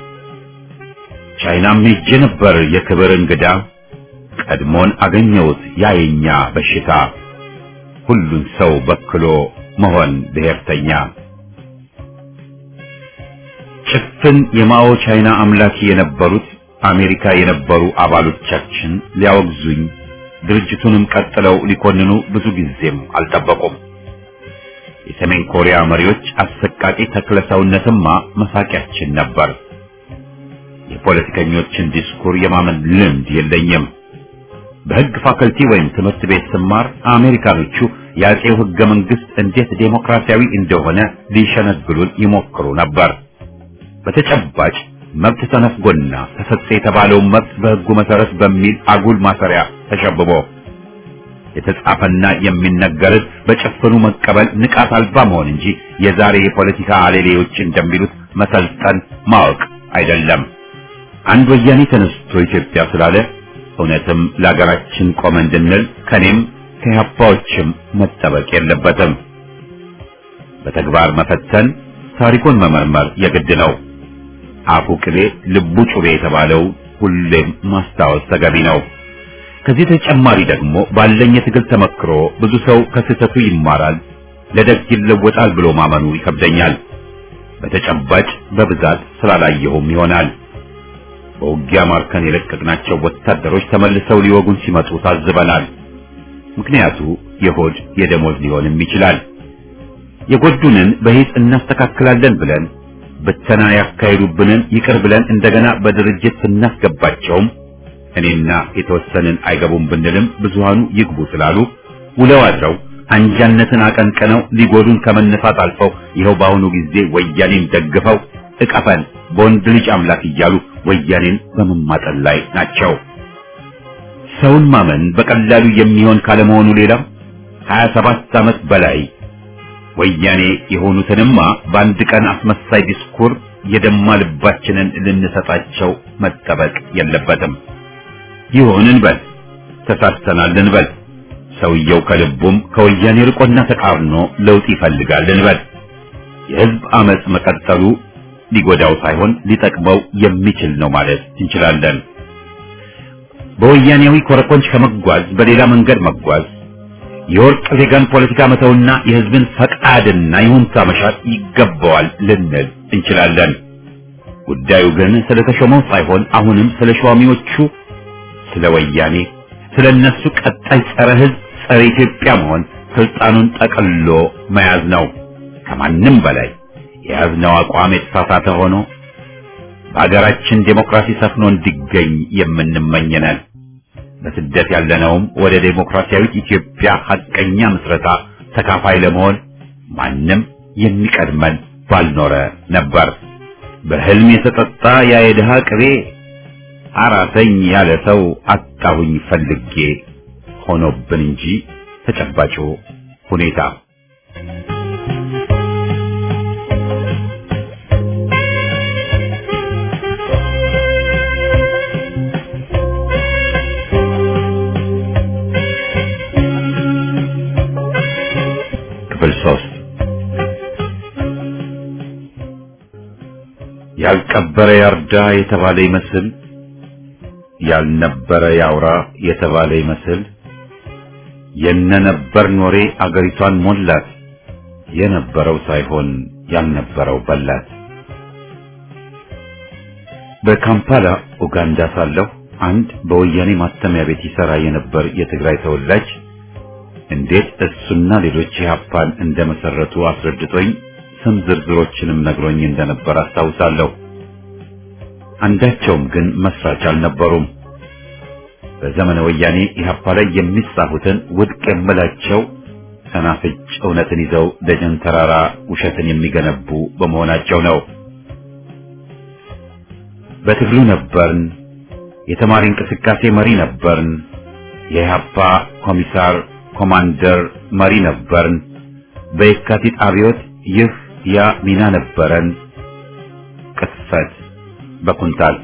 ቻይናም ሄጄ ነበር የክብር እንግዳ፣ ቀድሞን አገኘሁት ያየኛ በሽታ፣ ሁሉን ሰው በክሎ መሆን ብሔርተኛ። ጭፍን የማኦ ቻይና አምላኪ የነበሩት አሜሪካ የነበሩ አባሎቻችን ሊያወግዙኝ ድርጅቱንም ቀጥለው ሊኮንኑ ብዙ ጊዜም አልጠበቁም። የሰሜን ኮሪያ መሪዎች አሰቃቂ ተክለሰውነትማ መሳቂያችን ነበር። የፖለቲከኞችን ዲስኩር የማመን ልምድ የለኝም። በሕግ ፋከልቲ ወይም ትምህርት ቤት ስማር አሜሪካኖቹ የአጼው ሕገ መንግስት እንዴት ዴሞክራሲያዊ እንደሆነ ሊሸነግሉን ይሞክሩ ነበር። በተጨባጭ መብት ተነፍጎና ተሰጠ የተባለው መብት በሕጉ መሰረት በሚል አጉል ማሰሪያ ተሸብቦ የተጻፈና የሚነገርን በጭፍኑ መቀበል ንቃት አልባ መሆን እንጂ የዛሬ የፖለቲካ አሌሌዎች እንደሚሉት መሰልጠን ማወቅ አይደለም። አንድ ወያኔ ተነስቶ ኢትዮጵያ ስላለ እውነትም ለሀገራችን ቆመ እንድንል ከኔም ከያፓዎችም መጠበቅ የለበትም። በተግባር መፈተን፣ ታሪኩን መመርመር የግድ ነው። አፉ ቅቤ ልቡ ጩቤ የተባለው ሁሌም ማስታወስ ተገቢ ነው። ከዚህ ተጨማሪ ደግሞ ባለኝ የትግል ተመክሮ ብዙ ሰው ከስህተቱ ይማራል፣ ለደግ ይለወጣል ብሎ ማመኑ ይከብደኛል። በተጨባጭ በብዛት ስላላየሁም ይሆናል። በውጊያ ማርከን የለቀቅናቸው ወታደሮች ተመልሰው ሊወጉን ሲመጡ ታዝበናል። ምክንያቱ የሆድ የደሞዝ ሊሆንም ይችላል። የጎዱንን በሂስ እናስተካክላለን ብለን በተና ያካሄዱብንን ይቅር ብለን እንደገና በድርጅት ስናስገባቸውም እኔና የተወሰንን አይገቡም ብንልም ብዙሃኑ ይግቡ ስላሉ ውለው አድረው አንጃነትን አቀንቅነው ሊጎዱን ከመነሳት አልፈው ይኸው በአሁኑ ጊዜ ወያኔን ደግፈው እቀፈን በወንድ ልጅ አምላክ እያሉ ወያኔን በመማጠን ላይ ናቸው። ሰውን ማመን በቀላሉ የሚሆን ካለመሆኑ ሌላ ሀያ ሰባት ዓመት በላይ ወያኔ የሆኑትንማ በአንድ ቀን አስመሳይ ዲስኩር የደማ ልባችንን ልንሰጣቸው መጠበቅ የለበትም። ይሁን እንበል፣ ተሳስተናል እንበል፣ ሰውየው ከልቡም ከወያኔ ርቆና ተቃርኖ ለውጥ ይፈልጋል እንበል። የህዝብ አመጽ መቀጠሉ ሊጎዳው ሳይሆን ሊጠቅመው የሚችል ነው ማለት እንችላለን። በወያኔያዊ ኮረኮንች ከመጓዝ በሌላ መንገድ መጓዝ፣ የወርቅ ዜጋን ፖለቲካ መተውና የህዝብን ፈቃድና ይሁንታ መሻት ይገባዋል ልንል እንችላለን። ጉዳዩ ግን ስለተሾመው ሳይሆን አሁንም ስለ ሿሚዎቹ፣ ስለ ወያኔ፣ ስለ እነሱ ቀጣይ ጸረ ህዝብ ጸረ ኢትዮጵያ መሆን ስልጣኑን ጠቅልሎ መያዝ ነው። ከማንም በላይ የያዝነው አቋም የተሳሳተ ሆኖ በአገራችን ዴሞክራሲ ሰፍኖ እንዲገኝ የምንመኘናል። በስደት ያለነውም ወደ ዴሞክራሲያዊት ኢትዮጵያ ሐቀኛ ምስረታ ተካፋይ ለመሆን ማንም የሚቀድመን ባልኖረ ነበር። በህልም የተጠጣ ያ የድሃ ቅቤ አራሰኝ ያለ ሰው አጣሁኝ ፈልጌ ሆኖብን እንጂ ተጨባጭ ሁኔታ ሶስት ያልቀበረ ያርዳ የተባለ ይመስል ያልነበረ ያውራ የተባለ ይመስል የነነበር ኖሬ አገሪቷን ሞላት፣ የነበረው ሳይሆን ያልነበረው በላት። በካምፓላ ኡጋንዳ ሳለሁ አንድ በወያኔ ማተሚያ ቤት ይሰራ የነበር የትግራይ ተወላጅ እንዴት እሱና ሌሎች ኢህአፓን እንደመሰረቱ አስረድቶኝ ስም ዝርዝሮችንም ነግሮኝ እንደነበር አስታውሳለሁ። አንዳቸውም ግን መስራች አልነበሩም። በዘመነ ወያኔ ኢህአፓ ላይ የሚጻፉትን ውድቅ የምላቸው ሰናፍጭ እውነትን ይዘው ደጀን ተራራ ውሸትን የሚገነቡ በመሆናቸው ነው። በትግሉ ነበርን፣ የተማሪ እንቅስቃሴ መሪ ነበርን፣ የኢህአፓ ኮሚሳር ኮማንደር መሪ ነበርን፣ በየካቲት አብዮት ይህ ያ ሚና ነበረን። ቅስፈት በኩንታል።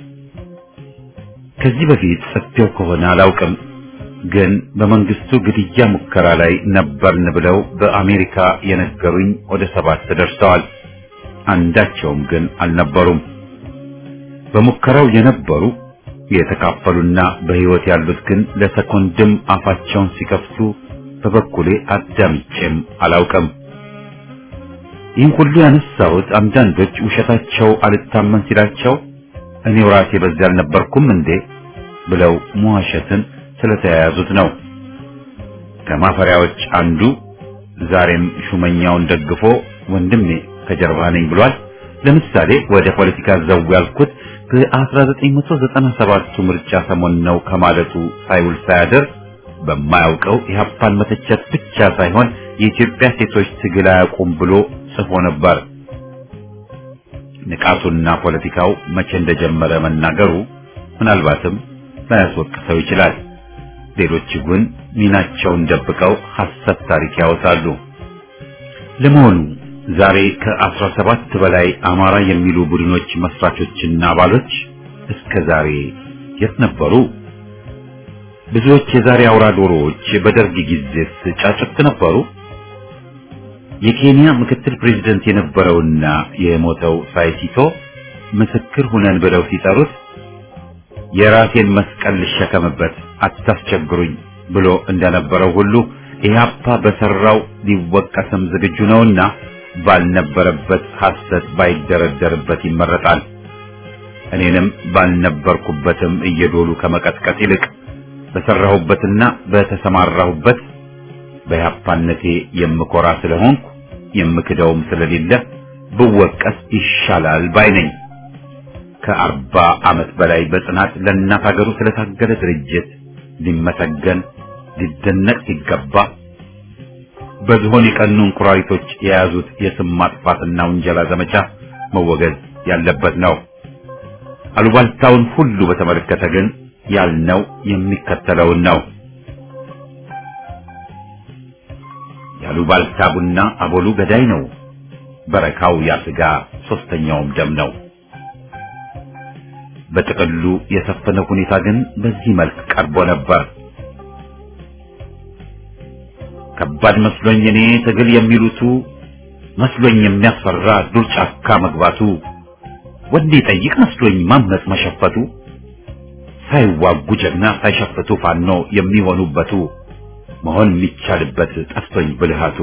ከዚህ በፊት ጽፌው ከሆነ አላውቅም፣ ግን በመንግስቱ ግድያ ሙከራ ላይ ነበርን ብለው በአሜሪካ የነገሩኝ ወደ ሰባት ደርሰዋል። አንዳቸውም ግን አልነበሩም። በሙከራው የነበሩ የተካፈሉና በህይወት ያሉት ግን ለሰኮንድም አፋቸውን ሲከፍቱ በበኩሌ አዳምጬም አላውቅም። ይህን ሁሉ ያነሳሁት አንዳንዶች ውሸታቸው አልታመን ሲላቸው እኔው ራሴ በዚያ አልነበርኩም እንዴ ብለው መዋሸትን ስለተያያዙት ነው። ከማፈሪያዎች አንዱ ዛሬም ሹመኛውን ደግፎ ወንድሜ ከጀርባ ነኝ ብሏል። ለምሳሌ ወደ ፖለቲካ ዘው ያልኩት በ1997 ምርጫ ሰሞን ነው ከማለቱ ሳይውል ሳያድር በማያውቀው ኢህአፓን መተቸት ብቻ ሳይሆን የኢትዮጵያ ሴቶች ትግል አያቁም ብሎ ጽፎ ነበር። ንቃቱና ፖለቲካው መቼ እንደጀመረ መናገሩ ምናልባትም ላያስወቅሰው ይችላል። ሌሎች ግን ሚናቸውን ደብቀው ሐሰት ታሪክ ያወጣሉ። ለመሆኑ ዛሬ ከአስራ ሰባት በላይ አማራ የሚሉ ቡድኖች መስራቾችና አባሎች እስከ ዛሬ የት ነበሩ? ብዙዎች የዛሬ አውራ ዶሮዎች በደርግ ጊዜስ ጫጩት ነበሩ? የኬንያ ምክትል ፕሬዝዳንት የነበረውና የሞተው ሳይሲቶ ምስክር ሁነን ብለው ሲጠሩት የራሴን መስቀል ልሸከምበት አታስቸግሩኝ ብሎ እንደነበረው ሁሉ ኢህአፓ በሰራው ሊወቀስም ዝግጁ ነውና ባልነበረበት ሐሰት ባይደረደርበት ይመረጣል። እኔንም ባልነበርኩበትም እየዶሉ ከመቀጥቀጥ ይልቅ በሰራሁበትና በተሰማራሁበት በኢህአፓነቴ የምኮራ ስለሆንኩ የምክደውም ስለሌለ ብወቀስ ይሻላል ባይነኝ። ከአርባ ዓመት በላይ በጽናት ለእናት ሀገሩ ስለታገለ ድርጅት ሊመሰገን ሊደነቅ ሲገባ በዝሆን የቀኑ እንቁራሪቶች የያዙት የስም ማጥፋትና ውንጀላ ዘመቻ መወገዝ ያለበት ነው። አሉባልታውን ሁሉ በተመለከተ ግን ያልነው የሚከተለውን ነው። ያሉባልታ ቡና አቦሉ ገዳይ ነው፣ በረካው ያስጋ ሶስተኛውም ደም ነው። በጥቅሉ የሰፈነው ሁኔታ ግን በዚህ መልክ ቀርቦ ነበር። ከባድ መስሎኝ እኔ ትግል የሚሉቱ መስሎኝ የሚያስፈራ ዱር ጫካ መግባቱ ወንዴ ጠይቅ መስሎኝ ማመጽ መሸፈቱ ሳይዋጉ ጀግና ሳይሸፍቱ ፋኖ የሚሆኑበቱ መሆን የሚቻልበት ጠፍቶኝ ብልሃቱ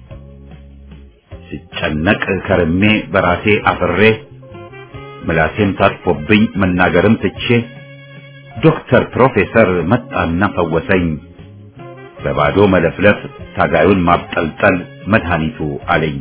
ሲጨነቅ ከርሜ በራሴ አፍሬ ምላሴም ታጥፎብኝ መናገርም ትቼ ዶክተር ፕሮፌሰር መጣና ፈወሰኝ በባዶ መለፍለፍ ታጋዩን ማብጠልጠል መድኃኒቱ አለኝ።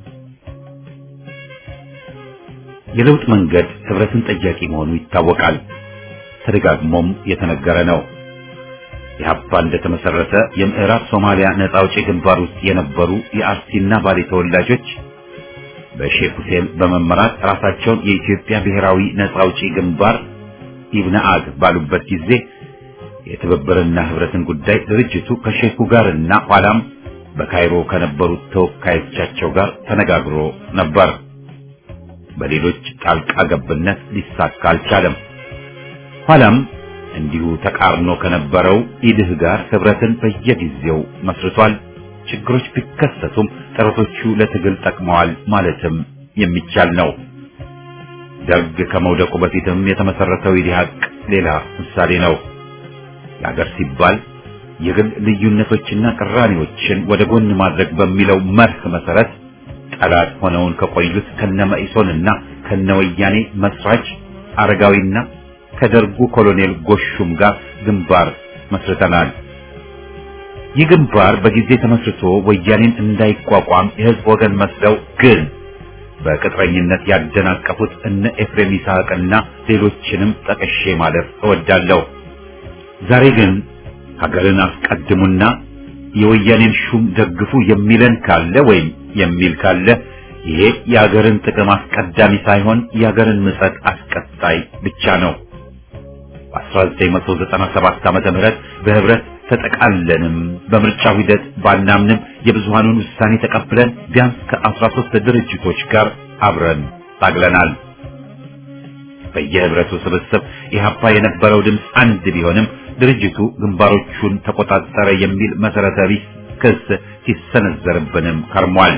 የለውጥ መንገድ ህብረትን ጠያቂ መሆኑ ይታወቃል። ተደጋግሞም የተነገረ ነው። ኢህአፓ እንደተመሰረተ የምዕራብ ሶማሊያ ነፃ አውጪ ግንባር ውስጥ የነበሩ የአርሲና ባሌ ተወላጆች በሼክ ሁሴን በመመራት ራሳቸውን የኢትዮጵያ ብሔራዊ ነፃ አውጪ ግንባር ኢብነአግ ባሉበት ጊዜ የትብብርና ህብረትን ጉዳይ ድርጅቱ ከሼኩ ጋርና ኋላም በካይሮ ከነበሩት ተወካዮቻቸው ጋር ተነጋግሮ ነበር። በሌሎች ጣልቃ ገብነት ሊሳካ አልቻለም። ኋላም እንዲሁ ተቃርኖ ከነበረው ኢድህ ጋር ህብረትን በየጊዜው መስርቷል። ችግሮች ቢከሰቱም ጥረቶቹ ለትግል ጠቅመዋል ማለትም የሚቻል ነው። ደርግ ከመውደቁ በፊትም የተመሰረተው ኢዲሃቅ ሌላ ምሳሌ ነው። ለሀገር ሲባል የግል ልዩነቶችና ቅራኔዎችን ወደ ጎን ማድረግ በሚለው መርህ መሰረት ጠላት ሆነውን ከቆዩት ከነመኢሶንና ከነወያኔ መስራች አረጋዊና ከደርጉ ኮሎኔል ጎሹም ጋር ግንባር መስርተናል። ይህ ግንባር በጊዜ ተመስርቶ ወያኔን እንዳይቋቋም የህዝብ ወገን መስለው ግን በቅጥረኝነት ያደናቀፉት እነ ኤፍሬም ይስሐቅና ሌሎችንም ጠቅሼ ማለፍ እወዳለሁ። ዛሬ ግን ሀገርን አስቀድሙና የወያኔን ሹም ደግፉ የሚለን ካለ ወይም የሚል ካለ ይሄ የሀገርን ጥቅም አስቀዳሚ ሳይሆን የሀገርን ምጸት አስቀጣይ ብቻ ነው። በአስራ ዘጠኝ መቶ ዘጠና ሰባት ዓመተ ምህረት በህብረት ተጠቃለንም በምርጫው ሂደት ባናምንም የብዙሃኑን ውሳኔ ተቀብለን ቢያንስ ከአስራ ሦስት ድርጅቶች ጋር አብረን ታግለናል። በየህብረቱ ስብስብ ኢህአፓ የነበረው ድምፅ አንድ ቢሆንም ድርጅቱ ግንባሮቹን ተቆጣጠረ የሚል መሰረተ ቢስ ክስ ሲሰነዘርብንም ከርሟል።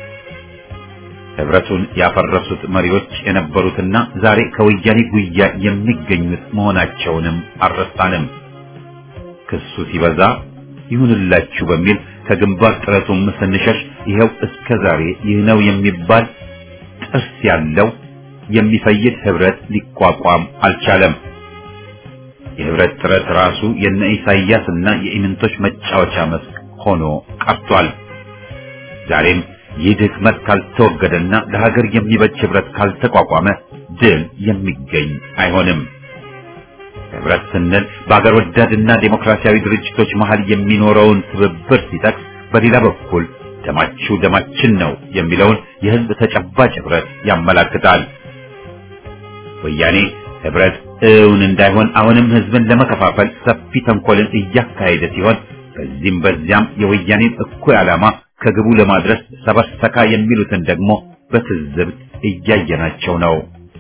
ህብረቱን ያፈረሱት መሪዎች የነበሩትና ዛሬ ከወያኔ ጉያ የሚገኙት መሆናቸውንም አልረሳንም። ክሱ ሲበዛ ይሁንላችሁ በሚል ከግንባር ጥረቱም ስንሸሽ ይኸው እስከ ዛሬ ይህ ነው የሚባል ጥርስ ያለው የሚፈይድ ህብረት ሊቋቋም አልቻለም። የህብረት ጥረት ራሱ የነ ኢሳይያስና የኢምንቶች መጫወቻ መስክ ሆኖ ቀርቷል። ዛሬም ይህ ድክመት ካልተወገደና ለሀገር የሚበጅ ህብረት ካልተቋቋመ ድል የሚገኝ አይሆንም። ህብረት ስንል በአገር ወዳድና ዴሞክራሲያዊ ድርጅቶች መሃል የሚኖረውን ትብብር ሲጠቅስ፣ በሌላ በኩል ደማችሁ ደማችን ነው የሚለውን የህዝብ ተጨባጭ ህብረት ያመላክታል። ወያኔ ህብረት እውን እንዳይሆን አሁንም ህዝብን ለመከፋፈል ሰፊ ተንኮልን እያካሄደ ሲሆን በዚህም በዚያም የወያኔን እኩይ ዓላማ ከግቡ ለማድረስ ሰበሰካ የሚሉትን ደግሞ በትዝብት እያየናቸው ነው።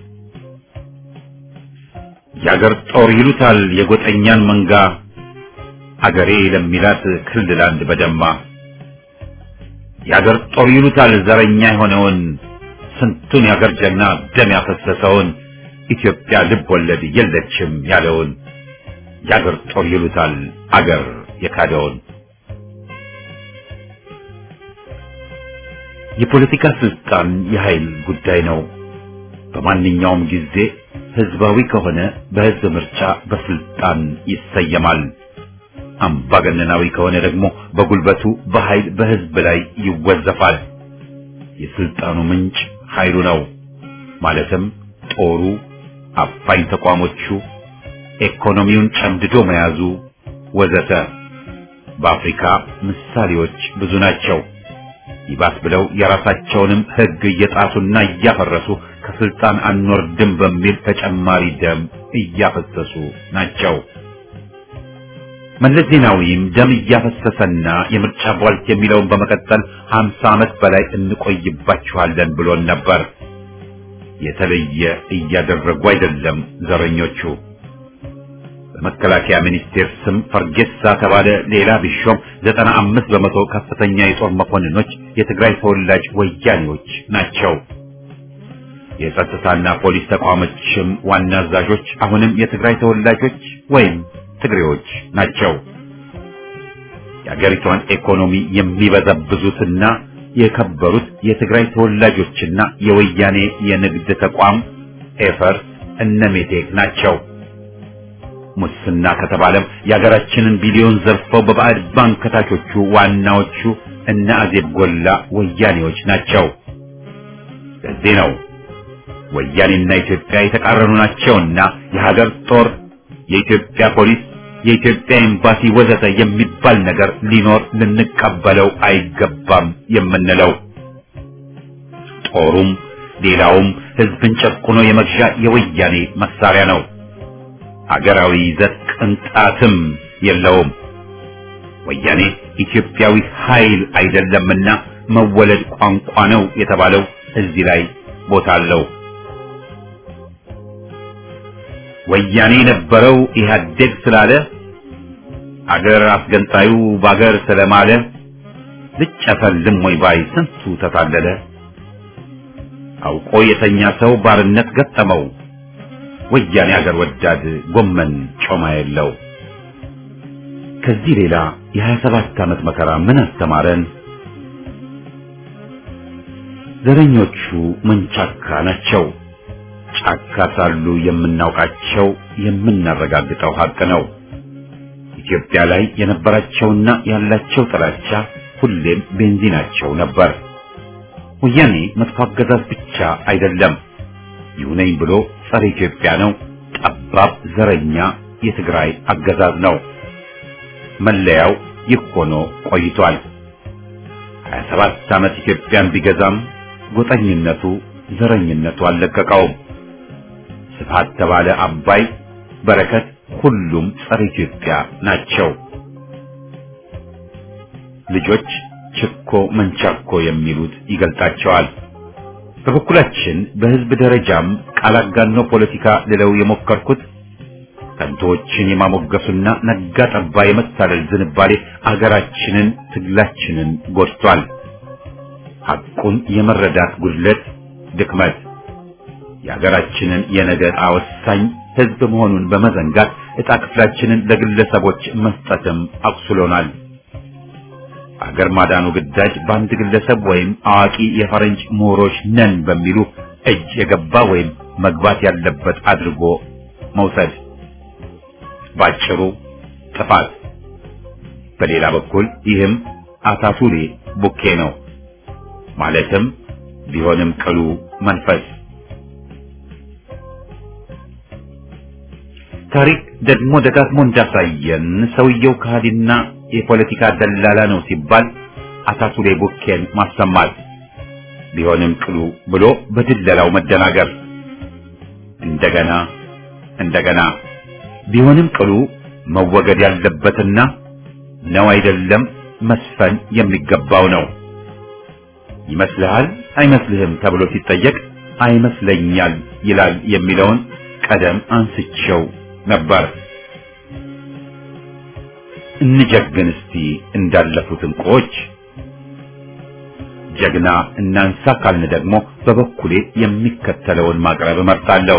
የአገር ጦር ይሉታል የጎጠኛን መንጋ አገሬ ለሚላት ክልል አንድ በደማ የአገር ጦር ይሉታል ዘረኛ የሆነውን ስንቱን የአገር ጀግና ደም ያፈሰሰውን ኢትዮጵያ ልብ ወለድ የለችም ያለውን የአገር ጦር ይሉታል አገር የካደውን። የፖለቲካ ስልጣን የኃይል ጉዳይ ነው። በማንኛውም ጊዜ ህዝባዊ ከሆነ በህዝብ ምርጫ በስልጣን ይሰየማል። አምባገነናዊ ከሆነ ደግሞ በጉልበቱ በኃይል በህዝብ ላይ ይወዘፋል። የስልጣኑ ምንጭ ኃይሉ ነው። ማለትም ጦሩ፣ አፋኝ ተቋሞቹ፣ ኢኮኖሚውን ጨምድዶ መያዙ ወዘተ። በአፍሪካ ምሳሌዎች ብዙ ናቸው። ይባስ ብለው የራሳቸውንም ህግ እየጣሱና እያፈረሱ ከስልጣን አንወርድም በሚል ተጨማሪ ደም እያፈሰሱ ናቸው። መለስ ዜናዊም ደም እያፈሰሰና የምርጫ ቧልት የሚለውን በመቀጠል ሀምሳ ዓመት በላይ እንቆይባችኋለን ብሎን ነበር። የተለየ እያደረጉ አይደለም ዘረኞቹ። በመከላከያ ሚኒስቴር ስም ፈርጌሳ ተባለ ሌላ ቢሾም ዘጠና አምስት በመቶ ከፍተኛ የጦር መኮንኖች የትግራይ ተወላጅ ወያኔዎች ናቸው። የጸጥታና ፖሊስ ተቋሞችም ዋና አዛዦች አሁንም የትግራይ ተወላጆች ወይም ትግሬዎች ናቸው። የአገሪቷን ኢኮኖሚ የሚበዘብዙትና የከበሩት የትግራይ ተወላጆችና የወያኔ የንግድ ተቋም ኤፈር እነሜቴክ ናቸው። ሙስና ከተባለም የሀገራችንን ቢሊዮን ዘርፈው በባዕድ ባንክ ከታቾቹ ዋናዎቹ እነ አዜብ ጎላ ወያኔዎች ናቸው። ለዚህ ነው ወያኔና ኢትዮጵያ የተቃረኑ ናቸውና የሀገር ጦር፣ የኢትዮጵያ ፖሊስ፣ የኢትዮጵያ ኤምባሲ ወዘተ የሚባል ነገር ሊኖር ልንቀበለው አይገባም የምንለው። ጦሩም ሌላውም ህዝብን ጨቁኖ የመግዣ የወያኔ መሳሪያ ነው። ሀገራዊ ይዘት ቅንጣትም የለውም። ወያኔ ኢትዮጵያዊ ኃይል አይደለምና መወለድ ቋንቋ ነው የተባለው እዚህ ላይ ቦታ አለው። ወያኔ የነበረው ኢህአዴግ ስላለ አገር አስገንጣዩ ባገር ስለማለ ልጨፈልም ወይ ባይ ስንቱ ተታለለ። አውቆ የተኛ ሰው ባርነት ገጠመው። ወያኔ አገር ወዳድ ጎመን ጮማ የለው። ከዚህ ሌላ የሀያ ሰባት ዓመት መከራ ምን አስተማረን? ዘረኞቹ መንቻካ ናቸው። ጫካ ሳሉ የምናውቃቸው የምናረጋግጠው ሀቅ ነው። ኢትዮጵያ ላይ የነበራቸውና ያላቸው ጥላቻ ሁሌም ቤንዚናቸው ነበር። ወያኔ መጥፎ አገዛዝ ብቻ አይደለም፣ ይሁነኝ ብሎ ጸረ ኢትዮጵያ ነው። ጠባብ ዘረኛ የትግራይ አገዛዝ ነው። መለያው ይህ ሆኖ ቆይቷል። ሀያ ሰባት ዓመት ኢትዮጵያን ቢገዛም ጎጠኝነቱ ዘረኝነቱ አልለቀቀውም። ስብሐት ተባለ አባይ በረከት ሁሉም ጸረ ኢትዮጵያ ናቸው። ልጆች ችኮ መንቻኮ የሚሉት ይገልጣቸዋል። በበኩላችን በህዝብ ደረጃም ቃላጋኖ ፖለቲካ ልለው የሞከርኩት ከንቶችን የማሞገሱና ነጋ ጠባ የመታለል ዝንባሌ አገራችንን ትግላችንን ጎድቷል። ሐቁን የመረዳት ጉድለት ድክመት የሀገራችንን የነገ ዕጣ ወሳኝ ህዝብ መሆኑን በመዘንጋት ዕጣ ክፍላችንን ለግለሰቦች መስጠትም አቁስሎናል። አገር ማዳኑ ግዳጅ በአንድ ግለሰብ ወይም አዋቂ የፈረንጅ ምሁሮች ነን በሚሉ እጅ የገባ ወይም መግባት ያለበት አድርጎ መውሰድ ባጭሩ ጥፋት። በሌላ በኩል ይህም አታቱሌ ቡኬ ነው ማለትም ቢሆንም ቅሉ መንፈስ። ታሪክ ደግሞ ደጋግሞ እንዳሳየን ሰውየው ከሃዲና የፖለቲካ ደላላ ነው ሲባል አታቱሌ ቡኬን ማሰማት፣ ቢሆንም ቅሉ ብሎ በድለላው መደናገር፣ እንደገና እንደገና ቢሆንም ቅሉ መወገድ ያለበትና ነው አይደለም መስፈን የሚገባው ነው። ይመስልሃል አይመስልህም ተብሎ ሲጠየቅ አይመስለኛል ይላል የሚለውን ቀደም አንስቼው ነበር። እንጀግን እስቲ እንዳለፉት እንቁዎች። ጀግና እናንሳ ካልን ደግሞ በበኩሌ የሚከተለውን ማቅረብ እመርጣለሁ።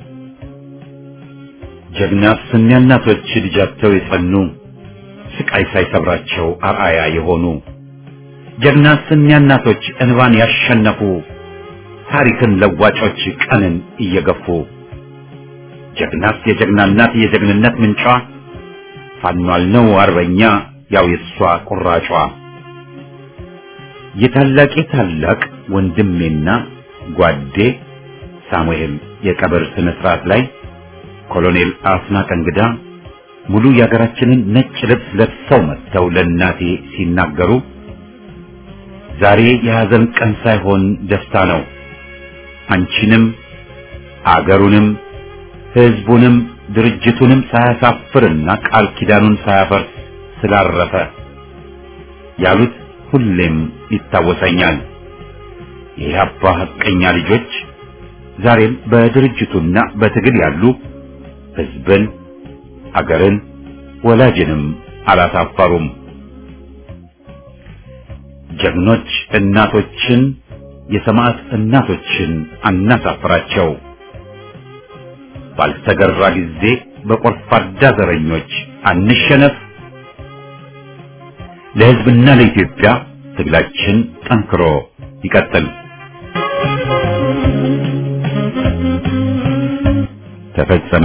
ጀግና ስንያ እናቶች ልጃቸው የጸኑ ስቃይ ሳይሰብራቸው አርአያ የሆኑ ጀግና ስንያ እናቶች እንባን ያሸነፉ ታሪክን ለዋጮች ቀንን እየገፉ ጀግናስ የጀግና እናት የጀግንነት ምንጯ ፋኗል ነው አርበኛ ያው የሷ ቁራጯ። የታላቄ ታላቅ ወንድሜና ጓዴ ሳሙኤል የቀብር ስነ ስርዓት ላይ ኮሎኔል አስናቀ እንግዳ ሙሉ የሀገራችንን ነጭ ልብስ ለብሰው መጥተው ለእናቴ ሲናገሩ ዛሬ የሐዘን ቀን ሳይሆን ደስታ ነው፣ አንቺንም አገሩንም ህዝቡንም ድርጅቱንም ሳያሳፍርና ቃል ኪዳኑን ሳያፈርስ ስላረፈ ያሉት ሁሌም ይታወሰኛል። የኢህአፓ ሐቀኛ ልጆች ዛሬም በድርጅቱና በትግል ያሉ ህዝብን አገርን ወላጅንም አላሳፈሩም። ጀግኖች እናቶችን የሰማዕት እናቶችን አናሳፍራቸው። ባልተገራ ጊዜ በቆርፋዳ ዘረኞች አንሸነፍ። ለህዝብና ለኢትዮጵያ ትግላችን ጠንክሮ ይቀጥል። ተፈጸመ።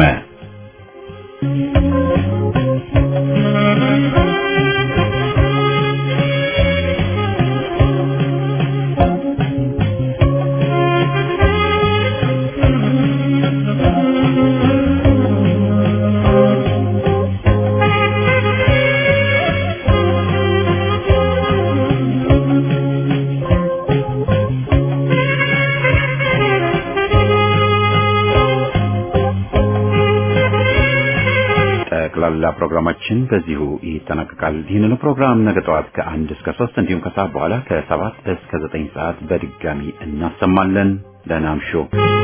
ጠቅላላ ፕሮግራማችን በዚሁ ይጠናቀቃል። ይህንን ፕሮግራም ነገ ጠዋት ከአንድ እስከ ሶስት እንዲሁም ከሰዓት በኋላ ከሰባት እስከ ዘጠኝ ሰዓት በድጋሚ እናሰማለን። ደህና እምሹ።